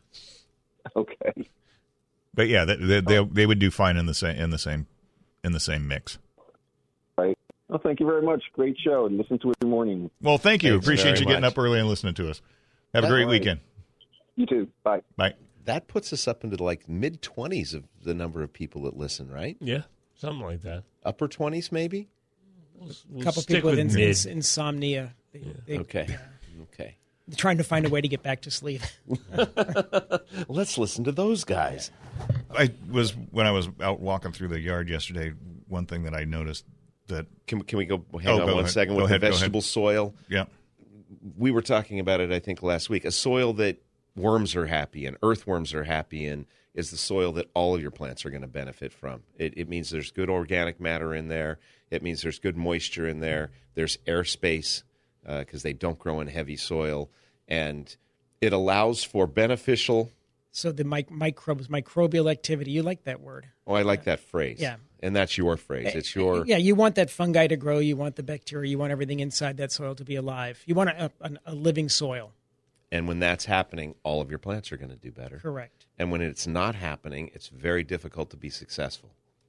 S10: Okay.
S2: But yeah, they, they, they they would do fine in the same in the same in the same mix.
S10: Right. Well, thank you very much. Great show. And listen to it every morning.
S2: Well, thank you.
S3: Thanks
S2: Appreciate
S3: very
S2: you getting
S3: much.
S2: up early and listening to us. Have a
S3: That's
S2: great
S3: right.
S2: weekend.
S10: You too. Bye.
S2: Bye.
S3: That puts us up into like mid twenties of the number of people that listen, right?
S5: Yeah, something like that.
S3: Upper twenties, maybe.
S5: We'll,
S4: A
S5: we'll
S4: couple
S5: stick
S4: people with,
S5: with
S4: ins-
S5: mid.
S4: ins- insomnia. They, they,
S3: Okay. Okay.
S4: They're trying to find a way to get back to sleep.
S3: Let's listen to those guys.
S2: I was when I was out walking through the yard yesterday. One thing that I noticed that
S3: Can, can we go hang
S2: Oh,
S3: on
S2: go
S3: one
S2: ahead.
S3: second
S2: Go
S3: with
S2: ahead,
S3: the
S2: go ahead.
S3: vegetable soil?
S2: yeah,
S3: We were talking about it, I think, last week. A soil that worms are happy in, earthworms are happy in, is the soil that all of your plants are going to benefit from. It, it means there's good organic matter in there. It means there's good moisture in there. There's airspace because uh, they don't grow in heavy soil. And it allows for beneficial.
S4: So the mic- microbes, microbial activity. You like that word?
S3: Oh, I like that phrase.
S4: Yeah.
S3: And that's your phrase. It's your.
S4: Yeah, you want that fungi to grow. You want the bacteria. You want everything inside that soil to be alive. You want a, a, a living soil.
S3: And when that's happening, all of your plants are going to do better.
S4: Correct.
S3: And when it's not happening, it's very difficult to be successful.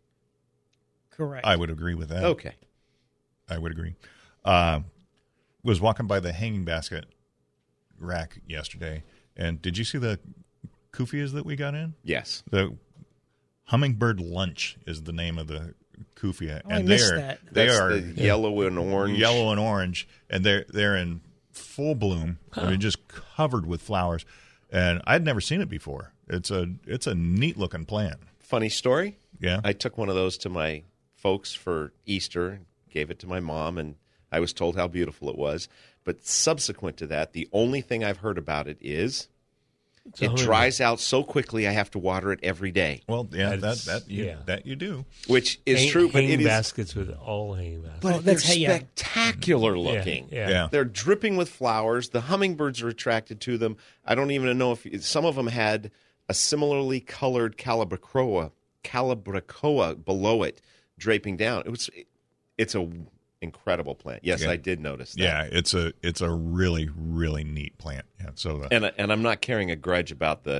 S4: Correct.
S2: I would agree with that.
S3: Okay.
S2: I would agree. Uh, was walking by the hanging basket rack yesterday, and did you see the kufiyas that we got in?
S3: Yes.
S2: The Hummingbird Lunch is the name of the kufia,
S4: Oh, I
S2: and
S4: missed
S2: they're
S4: that.
S2: they
S3: That's
S2: are
S3: the yellow and orange.
S2: yellow and orange, and they're they're in full bloom. I mean, just covered with flowers, and I'd never seen it before. It's a it's a neat looking plant.
S3: Funny story.
S2: Yeah,
S3: I took one of those to my folks for Easter, gave it to my mom, and I was told how beautiful it was. But subsequent to that, the only thing I've heard about it is it
S5: humming-
S3: dries out so quickly I have to water it every day,
S2: well, yeah, that
S5: That's-
S2: that you,
S5: yeah.
S2: that you do.
S3: which is
S5: Hang-
S3: true, but
S5: hanging
S3: it is
S5: baskets with all hanging baskets.
S3: but
S4: Oh,
S3: they're
S4: that's how- yeah.
S3: spectacular looking.
S5: Yeah,
S2: Yeah.
S3: They're dripping with flowers. The hummingbirds are attracted to them. I don't even know if some of them had a similarly colored calibrachoa, calibrachoa below it, draping down. It was, it's a incredible plant. Yes,
S2: Yeah.
S3: I did notice that.
S2: Yeah, it's a it's a really really neat plant. Yeah, so the,
S3: And and I'm not carrying a grudge about the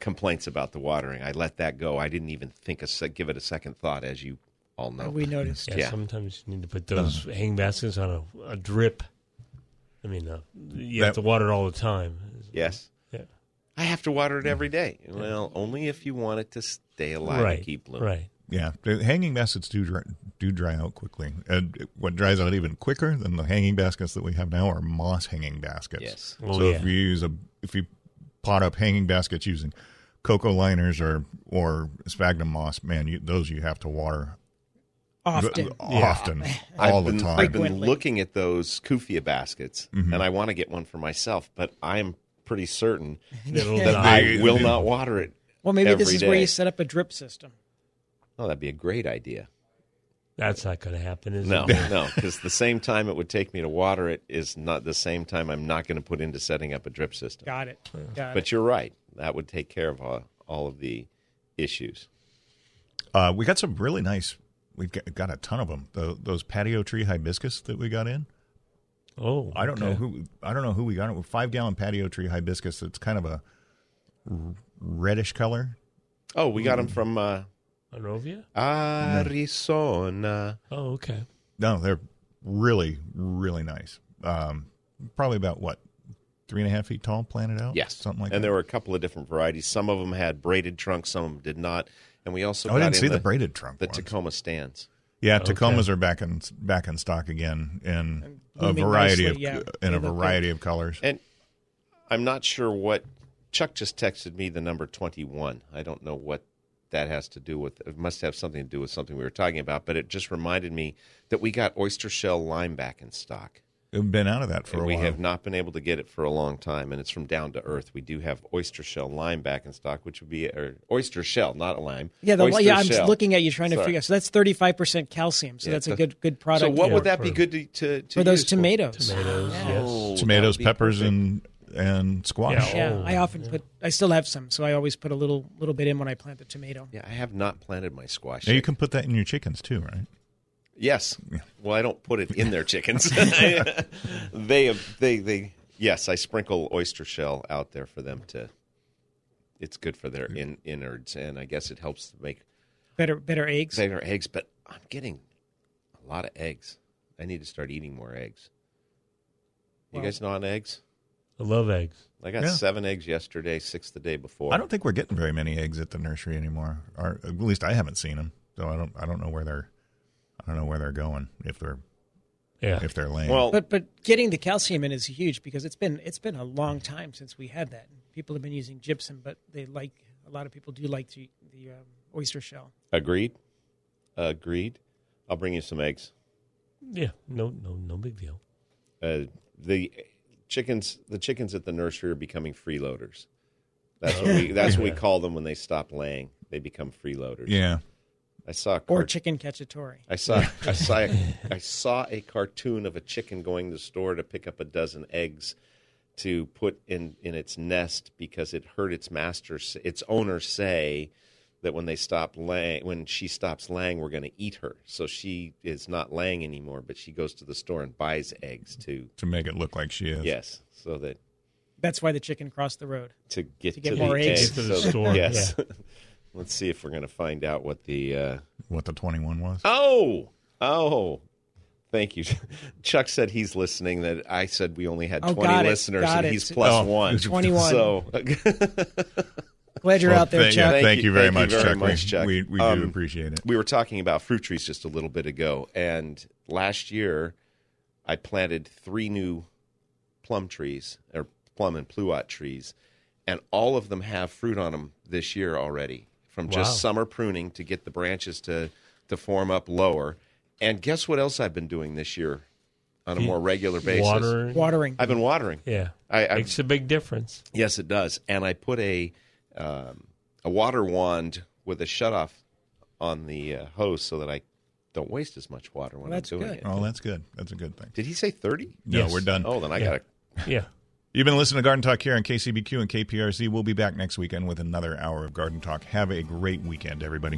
S3: complaints about the watering. I let that go. I didn't even think a sec- give it a second thought, as you all know.
S4: We noticed.
S5: Yeah,
S3: Yeah.
S5: sometimes you need to put those hanging baskets on a, a drip. I mean, uh, you have
S2: That-
S5: to water it all the time.
S3: Yes.
S5: Yeah.
S3: I have to water it every day. Well, only if you want it to stay alive
S5: Right.
S3: and keep blooming.
S5: Right.
S2: Yeah, the hanging baskets do dry, do dry out quickly. And what dries out even quicker than the hanging baskets that we have now are moss hanging baskets.
S3: Yes.
S5: Oh,
S2: so
S5: yeah.
S2: if you use a if you pot up hanging baskets using cocoa liners or or sphagnum moss, man, you, those you have to water
S4: Often.
S2: often,
S3: I've
S2: all
S3: been,
S2: the time.
S3: I've been
S4: Frequently.
S3: looking at those kufia baskets,
S2: Mhm.
S3: and I want to get one for myself, but I'm pretty certain
S5: It'll
S3: that
S5: die.
S3: I will not water it.
S4: Well, maybe this
S3: every
S4: is where
S3: day.
S4: you set up a drip system.
S3: Oh, that'd be a great idea.
S5: That's not going to happen, is
S3: No,
S5: it?
S3: no, because the same time it would take me to water it is not the same time I'm not going to put into setting up a drip system.
S4: Got it. Got
S3: But
S4: it.
S3: you're right. That would take care of all, all of the issues.
S2: Uh, we got some really nice. We got, got a ton of them. The, those patio tree hibiscus that we got in.
S5: Oh,
S2: I don't know
S5: okay.
S2: who. I don't know who we got it. Five gallon patio tree hibiscus. It's kind of a r- reddish color.
S3: Oh, we got them from uh,
S5: Arovia?
S3: Arizona.
S5: Oh, okay.
S2: No, they're really, really nice. Um, probably about what three and a half feet tall, planted out.
S3: Yes,
S2: something like
S3: and
S2: that.
S3: there were a couple of different varieties. Some of them had braided trunks, some of them did not. And we also
S2: Oh, I
S3: got
S2: didn't
S3: in
S2: see
S3: the,
S2: the braided trunk
S3: the
S2: ones.
S3: Tacoma stands.
S2: Yeah,
S5: Okay.
S2: Tacomas are back in back in stock again in a
S4: blooming
S2: variety
S4: nicely,
S2: of
S4: yeah.
S2: in
S4: They
S2: a
S4: look
S2: variety of colors.
S3: And I'm not sure what Chuck just texted me the number twenty-one. I don't know what that has to do with. It must have something to do with something we were talking about. But it just reminded me that we got oyster shell lime back in stock.
S2: We've been out of that for
S3: And
S2: a
S3: we
S2: while.
S3: have not been able to get it for a long time, and it's from Down to Earth. We do have oyster shell lime back in stock, which would be or oyster shell, not a lime.
S4: Yeah, the,
S3: oyster
S4: yeah. I'm
S3: shell.
S4: just looking at you trying to
S3: Sorry.
S4: figure. So that's thirty-five percent calcium. So
S3: Yeah,
S4: that's a
S3: so-
S4: good good product.
S3: So what
S4: for-
S3: would that be
S5: for-
S3: good to, to, to
S4: for those
S3: use
S4: tomatoes?
S5: Tomatoes,
S4: Yeah.
S5: yes.
S3: Oh,
S2: Tomatoes,
S3: that would be
S2: peppers,
S3: perfect.
S2: and and squash.
S5: Yeah.
S4: Yeah,
S5: Oh,
S4: I often
S5: yeah.
S4: put. I still have some, so I always put a little little bit in when I plant the tomato.
S3: Yeah, I have not planted my squash.
S2: Now you
S3: yet.
S2: can put that in your chickens too, right?
S3: Yes. Well, I don't put it in their chickens. they have, they they yes, I sprinkle oyster shell out there for them to. It's good for their in, innards, and I guess it helps to make
S4: Better better eggs.
S3: better eggs. But I'm getting a lot of eggs. I need to start eating more eggs. You
S4: Well-
S3: guys know on eggs?
S5: I love eggs.
S3: I got
S2: Yeah.
S3: seven eggs yesterday, six the day before.
S2: I don't think we're getting very many eggs at the nursery anymore, or at least I haven't seen them. So I don't. I don't know where they're. I don't know where they're going if they're
S5: Yeah.
S2: if they're laying.
S3: Well,
S4: But but getting the calcium in is huge because it's been it's been a long time since we had that. People have been using gypsum, but they like a lot of people do like the the um, oyster shell.
S3: agreed. Agreed. I'll bring you some eggs.
S5: Yeah. No, no, no big deal.
S3: Uh, the chickens, the chickens at the nursery are becoming freeloaders. That's what we. That's what we call them when they stop laying. They become freeloaders.
S2: yeah,
S3: I saw. A
S4: Or
S3: cart-
S4: chicken cacciatore.
S3: I saw. I saw. I saw a cartoon of a chicken going to the store to pick up a dozen eggs to put in in its nest because it heard its master, s- its owner say that when they stop laying, when she stops laying, we're going to eat her. So she is not laying anymore, but she goes to the store and buys eggs to.
S2: to make it look like she is.
S3: Yes, so that
S4: That's why the chicken crossed the road.
S3: to get
S4: To get
S3: the
S4: more eggs.
S3: eggs
S5: Get to the
S3: so that-
S5: store,
S3: Yes. Let's see if we're going to find out what the. Uh...
S2: What the twenty-one was.
S3: Oh, oh. Thank you. Chuck said he's listening. That I said we only had
S4: Oh,
S3: twenty
S4: got it,
S3: listeners,
S4: got
S3: and
S4: it.
S3: he's plus
S2: Oh,
S3: one.
S4: twenty-one.
S3: So
S4: Glad you're
S2: Well,
S4: out there,
S2: thank,
S4: Chuck.
S2: yeah,
S3: Thank
S2: thank
S3: you-
S2: you very
S3: thank you
S2: much,
S3: very
S2: Chuck.
S3: much,
S2: we,
S3: Chuck.
S2: we we
S3: Um,
S2: do appreciate it.
S3: we were talking about fruit trees just a little bit ago, and last year I planted three new plum trees, or plum and pluot trees, and all of them have fruit on them this year already from just
S5: Wow.
S3: summer pruning to get the branches to, to form up lower. And guess what else I've been doing this year on a more regular basis?
S5: Watering.
S4: Watering.
S3: I've been watering.
S5: Yeah.
S3: I, I,
S5: Makes a big difference.
S3: Yes, it does. And I put a um, a water wand with a shutoff on the uh, hose so that I don't waste as much water when
S4: Well, that's
S3: I'm doing
S4: good.
S3: it.
S2: Oh, that's good. That's a good thing.
S3: Did he say thirty?
S2: No,
S5: Yes.
S2: we're done.
S3: Oh, then I
S5: Yeah.
S3: got to.
S5: Yeah.
S2: You've been listening to Garden Talk here on K C B Q and K P R Z. We'll be back next weekend with another hour of Garden Talk. Have a great weekend, everybody.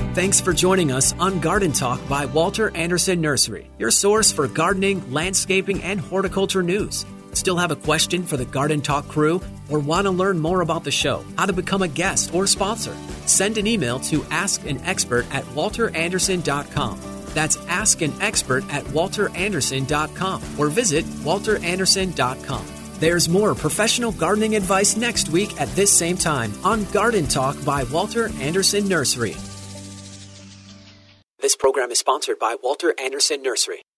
S1: Thanks for joining us on Garden Talk by Walter Anderson Nursery, your source for gardening, landscaping, and horticulture news. Still have a question for the Garden Talk crew or want to learn more about the show, how to become a guest or sponsor? Send an email to ask an expert at walter anderson dot com. That's ask an expert at walter anderson dot com or visit walter anderson dot com. There's more professional gardening advice next week at this same time on Garden Talk by Walter Anderson Nursery. This program is sponsored by Walter Anderson Nursery.